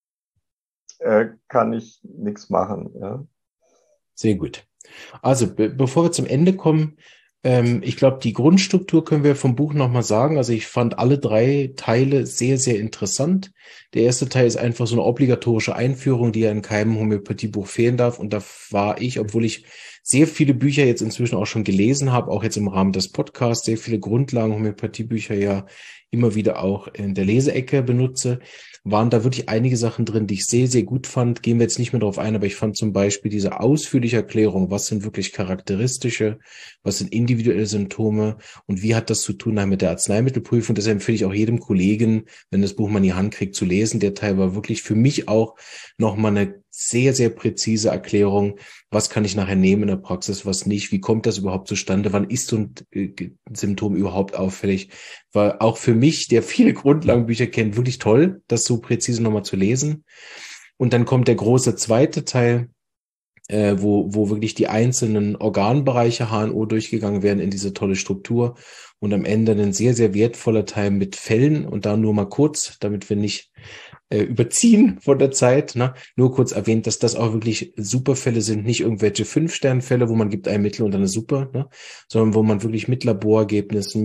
Speaker 2: kann ich nichts machen. Ja.
Speaker 1: sehr gut. Also, bevor wir zum Ende kommen, ich glaube, die Grundstruktur können wir vom Buch nochmal sagen. Also ich fand alle drei Teile sehr, sehr interessant. Der erste Teil ist einfach so eine obligatorische Einführung, die ja in keinem Homöopathiebuch fehlen darf. Und da war ich, obwohl ich sehr viele Bücher jetzt inzwischen auch schon gelesen habe, auch jetzt im Rahmen des Podcasts, sehr viele Grundlagen Homöopathiebücher ja immer wieder auch in der Leseecke benutze, waren da wirklich einige Sachen drin, die ich sehr, sehr gut fand. Gehen wir jetzt nicht mehr drauf ein, aber ich fand zum Beispiel diese ausführliche Erklärung, was sind wirklich charakteristische, was sind individuelle Symptome und wie hat das zu tun mit der Arzneimittelprüfung. Das empfehle ich auch jedem Kollegen, wenn das Buch mal in die Hand kriegt, zu lesen. Der Teil war wirklich für mich auch nochmal eine sehr, sehr präzise Erklärung, was kann ich nachher nehmen in der Praxis, was nicht, wie kommt das überhaupt zustande, wann ist so ein Symptom überhaupt auffällig. War auch für mich, der viele Grundlagenbücher kennt, wirklich toll, das so präzise nochmal zu lesen. Und dann kommt der große zweite Teil, wo wirklich die einzelnen Organbereiche HNO durchgegangen werden in diese tolle Struktur und am Ende ein sehr, sehr wertvoller Teil mit Fällen und da nur mal kurz, damit wir nicht überziehen von der Zeit, ne? Nur kurz erwähnt, dass das auch wirklich Superfälle sind, nicht irgendwelche 5-Sterne-Fälle, wo man gibt ein Mittel und dann ist super, ne? Sondern wo man wirklich mit Laborergebnissen,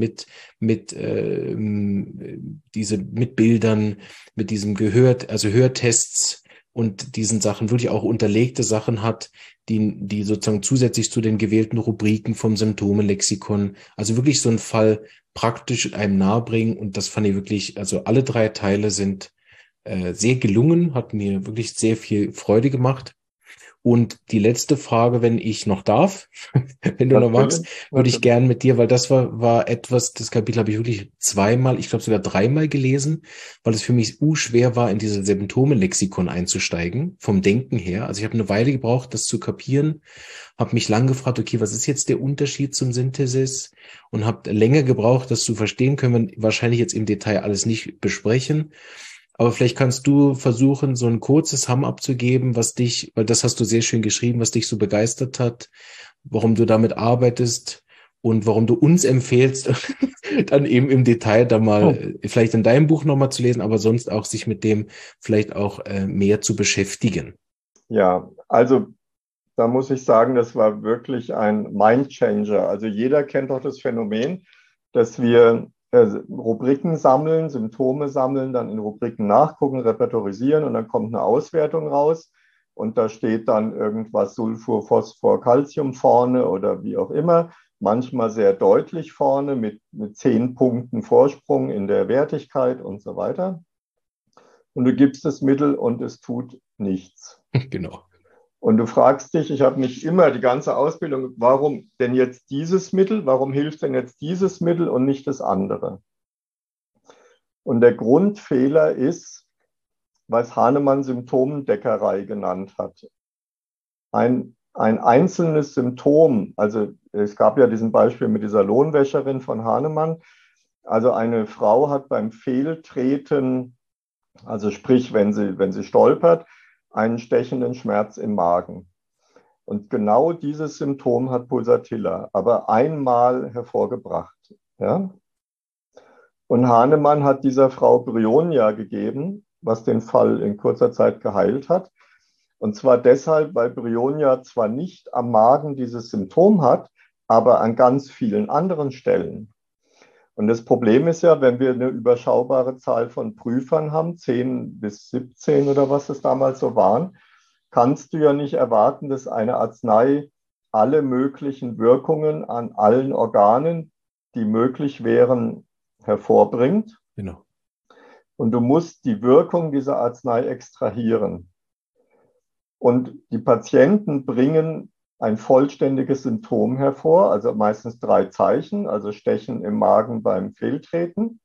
Speaker 1: mit Bildern, mit diesem also Hörtests und diesen Sachen wirklich auch unterlegte Sachen hat, die sozusagen zusätzlich zu den gewählten Rubriken vom Symptomelexikon, also wirklich so einen Fall praktisch einem nahebringen. Und das fand ich wirklich, also alle drei Teile sind sehr gelungen, hat mir wirklich sehr viel Freude gemacht. Und die letzte Frage, wenn ich noch darf, wenn du noch magst,
Speaker 2: Natürlich,
Speaker 1: würde ich
Speaker 2: natürlich.
Speaker 1: gern mit dir, weil das war etwas, das Kapitel habe ich wirklich zweimal, ich glaube sogar dreimal gelesen, weil es für mich schwer war, in diese Symptome-Lexikon einzusteigen, vom Denken her. Also ich habe eine Weile gebraucht, das zu kapieren, habe mich lang gefragt, okay, was ist jetzt der Unterschied zum Synthesis? Und habe länger gebraucht, das zu verstehen, können wir wahrscheinlich jetzt im Detail alles nicht besprechen. Aber vielleicht kannst du versuchen, so ein kurzes Hum abzugeben, was dich, weil das hast du sehr schön geschrieben, was dich so begeistert hat, warum du damit arbeitest und warum du uns empfehlst, dann eben im Detail da mal vielleicht in deinem Buch nochmal zu lesen, aber sonst auch sich mit dem vielleicht auch mehr zu beschäftigen.
Speaker 2: Ja, also da muss ich sagen, das war wirklich ein Mindchanger. Also jeder kennt doch das Phänomen, dass wir Rubriken sammeln, Symptome sammeln, dann in Rubriken nachgucken, repertorisieren und dann kommt eine Auswertung raus und da steht dann irgendwas Sulfur, Phosphor, Calcium vorne oder wie auch immer, manchmal sehr deutlich vorne mit 10 Punkten Vorsprung in der Wertigkeit und so weiter. Und du gibst das Mittel und es tut nichts.
Speaker 1: Genau.
Speaker 2: Und du fragst dich, ich habe mich immer die ganze Ausbildung, warum denn jetzt dieses Mittel, warum hilft denn jetzt dieses Mittel und nicht das andere? Und der Grundfehler ist, was Hahnemann Symptomdeckerei genannt hat. Ein einzelnes Symptom, also es gab ja diesen Beispiel mit dieser Lohnwäscherin von Hahnemann. Also eine Frau hat beim Fehltreten, also sprich, wenn sie stolpert, einen stechenden Schmerz im Magen. Und genau dieses Symptom hat Pulsatilla, aber einmal hervorgebracht. Ja? Und Hahnemann hat dieser Frau Bryonia gegeben, was den Fall in kurzer Zeit geheilt hat. Und zwar deshalb, weil Bryonia zwar nicht am Magen dieses Symptom hat, aber an ganz vielen anderen Stellen. Und das Problem ist ja, wenn wir eine überschaubare Zahl von Prüfern haben, 10 bis 17 oder was es damals so waren, kannst du ja nicht erwarten, dass eine Arznei alle möglichen Wirkungen an allen Organen, die möglich wären, hervorbringt.
Speaker 1: Genau.
Speaker 2: Und du musst die Wirkung dieser Arznei extrahieren. Und die Patienten bringen ein vollständiges Symptom hervor, also meistens 3 Zeichen, also Stechen im Magen beim Fehltreten.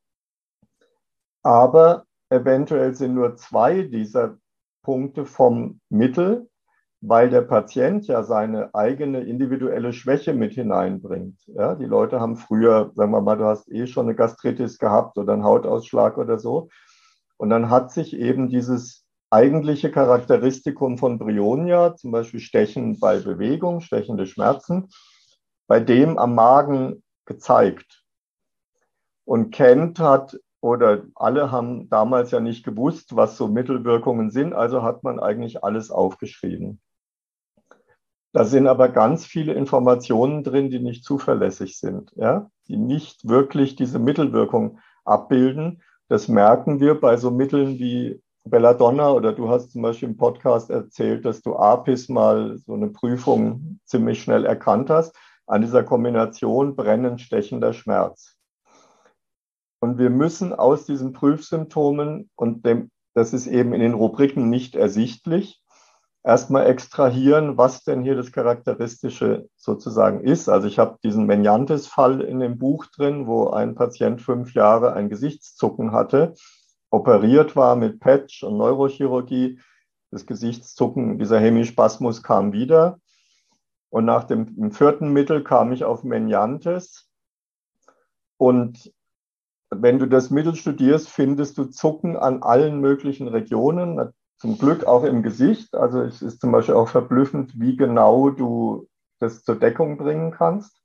Speaker 2: Aber eventuell sind nur 2 dieser Punkte vom Mittel, weil der Patient ja seine eigene individuelle Schwäche mit hineinbringt. Ja, die Leute haben früher, sagen wir mal, du hast schon eine Gastritis gehabt oder einen Hautausschlag oder so. Und dann hat sich eben dieses eigentliche Charakteristikum von Bryonia, zum Beispiel Stechen bei Bewegung, stechende Schmerzen, bei dem am Magen gezeigt. Und Kent hat, oder alle haben damals ja nicht gewusst, was so Mittelwirkungen sind, also hat man eigentlich alles aufgeschrieben. Da sind aber ganz viele Informationen drin, die nicht zuverlässig sind, ja? Die nicht wirklich diese Mittelwirkung abbilden. Das merken wir bei so Mitteln wie Belladonna, oder du hast zum Beispiel im Podcast erzählt, dass du Apis mal so eine Prüfung ziemlich schnell erkannt hast, an dieser Kombination brennend stechender Schmerz. Und wir müssen aus diesen Prüfsymptomen, und das ist eben in den Rubriken nicht ersichtlich, erstmal extrahieren, was denn hier das Charakteristische sozusagen ist. Also ich habe diesen Menyantis-Fall in dem Buch drin, wo ein Patient 5 Jahre ein Gesichtszucken hatte, operiert war mit Patch und Neurochirurgie. Das Gesichtszucken, dieser Hemispasmus kam wieder. Und nach dem 4. Mittel kam ich auf Menyantis. Und wenn du das Mittel studierst, findest du Zucken an allen möglichen Regionen, zum Glück auch im Gesicht. Also es ist zum Beispiel auch verblüffend, wie genau du das zur Deckung bringen kannst.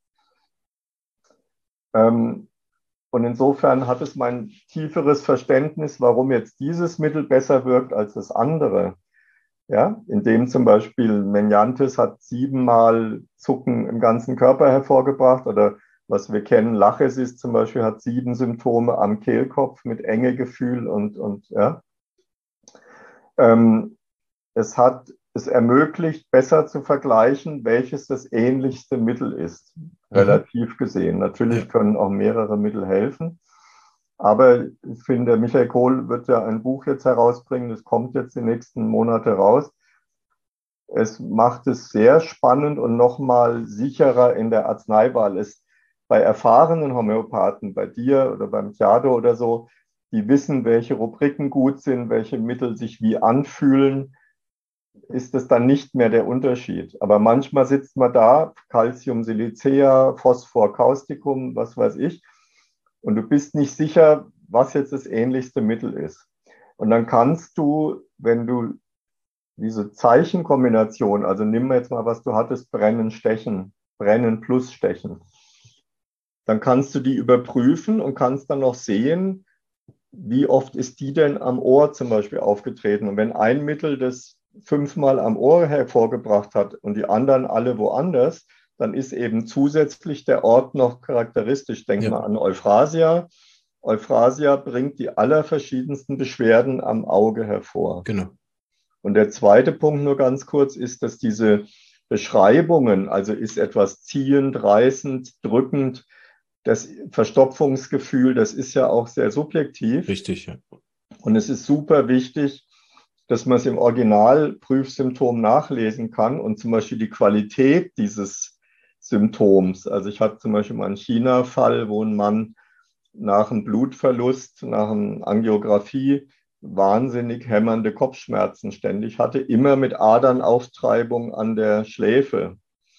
Speaker 2: Und insofern hat es mein tieferes Verständnis, warum jetzt dieses Mittel besser wirkt als das andere. Ja, indem zum Beispiel Menyantis hat 7-mal Zucken im ganzen Körper hervorgebracht, oder was wir kennen, Lachesis zum Beispiel hat 7 Symptome am Kehlkopf mit Engegefühl und ja. Es ermöglicht, besser zu vergleichen, welches das ähnlichste Mittel ist, relativ gesehen. Natürlich können auch mehrere Mittel helfen. Aber ich finde, Michael Kohl wird ja ein Buch jetzt herausbringen, das kommt jetzt die nächsten Monate raus. Es macht es sehr spannend und nochmal sicherer in der Arzneiwahl. Bei erfahrenen Homöopathen, bei dir oder beim Chiado oder so, die wissen, welche Rubriken gut sind, welche Mittel sich wie anfühlen, ist es dann nicht mehr der Unterschied. Aber manchmal sitzt man da, Calcium Silicea, Phosphor Causticum, was weiß ich, und du bist nicht sicher, was jetzt das ähnlichste Mittel ist. Und dann kannst du, wenn du diese Zeichenkombination, also nimm jetzt mal, was du hattest, Brennen, Stechen, Brennen plus Stechen, dann kannst du die überprüfen und kannst dann noch sehen, wie oft ist die denn am Ohr zum Beispiel aufgetreten. Und wenn ein Mittel das 5-mal am Ohr hervorgebracht hat und die anderen alle woanders, dann ist eben zusätzlich der Ort noch charakteristisch. Denk mal an Euphrasia. Euphrasia bringt die allerverschiedensten Beschwerden am Auge hervor.
Speaker 1: Genau.
Speaker 2: Und der zweite Punkt nur ganz kurz ist, dass diese Beschreibungen, also ist etwas ziehend, reißend, drückend, das Verstopfungsgefühl, das ist ja auch sehr subjektiv.
Speaker 1: Richtig, ja.
Speaker 2: Und es ist super wichtig, dass man es im Originalprüfsymptom nachlesen kann und zum Beispiel die Qualität dieses Symptoms. Also ich hatte zum Beispiel mal einen China-Fall, wo ein Mann nach einem Blutverlust, nach einer Angiografie wahnsinnig hämmernde Kopfschmerzen ständig hatte, immer mit Adernauftreibung an der Schläfe.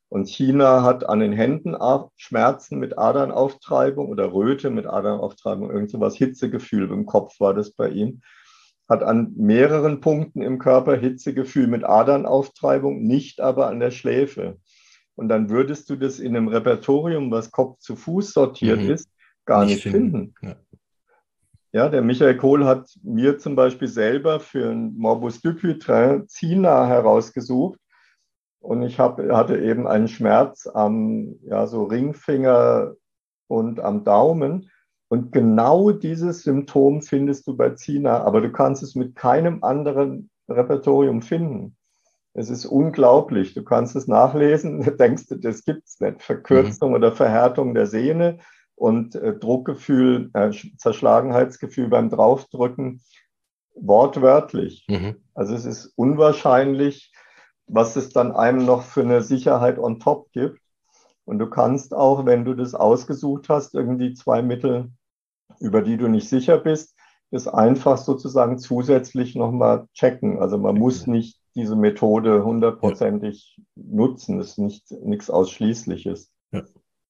Speaker 2: Und China hat an den Händen Schmerzen mit Adernauftreibung oder Röte mit Adernauftreibung, irgend so was, Hitzegefühl im Kopf war das bei ihm. Hat an mehreren Punkten im Körper Hitzegefühl mit Adernauftreibung, nicht aber an der Schläfe. Und dann würdest du das in einem Repertorium, was Kopf zu Fuß sortiert ist, gar nicht finden. Ja, der Michael Kohl hat mir zum Beispiel selber für ein Morbus Dupuytren Zina herausgesucht. Und ich hatte eben einen Schmerz am so Ringfinger und am Daumen. Und genau dieses Symptom findest du bei Zina, aber du kannst es mit keinem anderen Repertorium finden. Es ist unglaublich. Du kannst es nachlesen, denkst du, das gibt es nicht. Verkürzung oder Verhärtung der Sehne und Druckgefühl, Zerschlagenheitsgefühl beim Draufdrücken, wortwörtlich. Also es ist unwahrscheinlich, was es dann einem noch für eine Sicherheit on top gibt. Und du kannst auch, wenn du das ausgesucht hast, irgendwie 2 Mittel, über die du nicht sicher bist, das einfach sozusagen zusätzlich nochmal checken. Also man muss nicht diese Methode 100%ig nutzen. Das ist nichts Ausschließliches.
Speaker 1: Ja.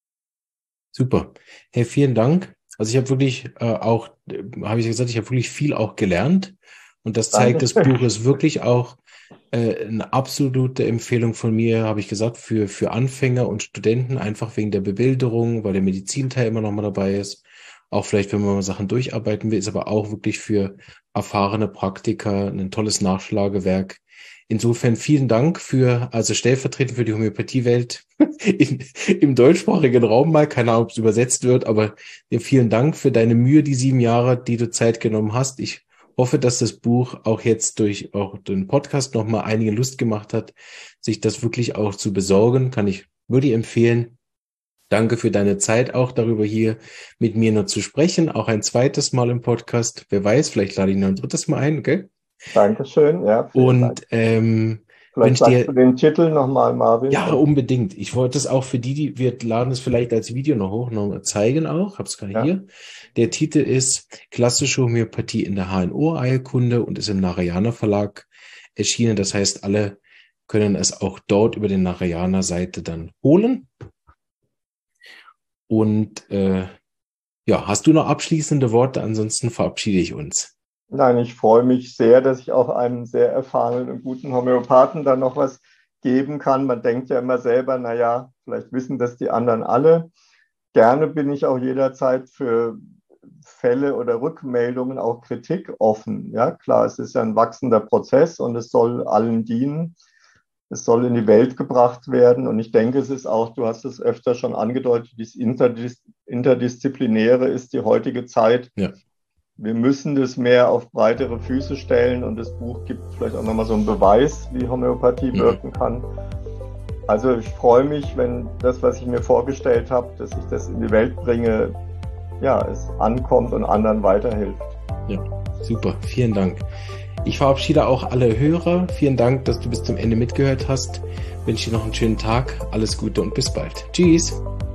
Speaker 1: Super. Hey, vielen Dank. Also ich habe wirklich habe ich gesagt, ich habe wirklich viel auch gelernt. Und das zeigt, das Buch ist wirklich auch eine absolute Empfehlung von mir, habe ich gesagt, für Anfänger und Studenten, einfach wegen der Bebilderung, weil der Medizinteil immer noch mal dabei ist. Auch vielleicht, wenn man mal Sachen durcharbeiten will, ist aber auch wirklich für erfahrene Praktiker ein tolles Nachschlagewerk. Insofern vielen Dank also stellvertretend für die Homöopathiewelt im deutschsprachigen Raum mal, keine Ahnung, ob es übersetzt wird, aber vielen Dank für deine Mühe, die 7 Jahre, die du Zeit genommen hast. Ich hoffe, dass das Buch auch jetzt durch auch den Podcast nochmal einige Lust gemacht hat, sich das wirklich auch zu besorgen. Würde ich empfehlen. Danke für deine Zeit, auch darüber hier mit mir noch zu sprechen. Auch ein zweites Mal im Podcast. Wer weiß, vielleicht lade ich noch ein drittes Mal ein, okay?
Speaker 2: Dankeschön, ja.
Speaker 1: Und
Speaker 2: vielleicht sagst du den Titel nochmal, Marvin.
Speaker 1: Ja, unbedingt. Ich wollte es auch für wir laden es vielleicht als Video noch zeigen auch. Hab's gerade hier. Der Titel ist Klassische Homöopathie in der HNO-Heilkunde und ist im Narayana Verlag erschienen. Das heißt, alle können es auch dort über den Narayana-Seite dann holen. Und hast du noch abschließende Worte? Ansonsten verabschiede ich uns.
Speaker 2: Nein, ich freue mich sehr, dass ich auch einem sehr erfahrenen und guten Homöopathen dann noch was geben kann. Man denkt ja immer selber, naja, vielleicht wissen das die anderen alle. Gerne bin ich auch jederzeit für Fälle oder Rückmeldungen, auch Kritik offen. Ja, klar, es ist ja ein wachsender Prozess und es soll allen dienen. Es soll in die Welt gebracht werden. Und ich denke, es ist auch, du hast es öfter schon angedeutet, dieses Interdisziplinäre ist die heutige Zeit.
Speaker 1: Ja.
Speaker 2: Wir müssen das mehr auf breitere Füße stellen und das Buch gibt vielleicht auch nochmal so einen Beweis, wie Homöopathie wirken kann. Also ich freue mich, wenn das, was ich mir vorgestellt habe, dass ich das in die Welt bringe, es ankommt und anderen weiterhilft.
Speaker 1: Ja, super. Vielen Dank. Ich verabschiede auch alle Hörer. Vielen Dank, dass du bis zum Ende mitgehört hast. Ich wünsche dir noch einen schönen Tag. Alles Gute und bis bald. Tschüss.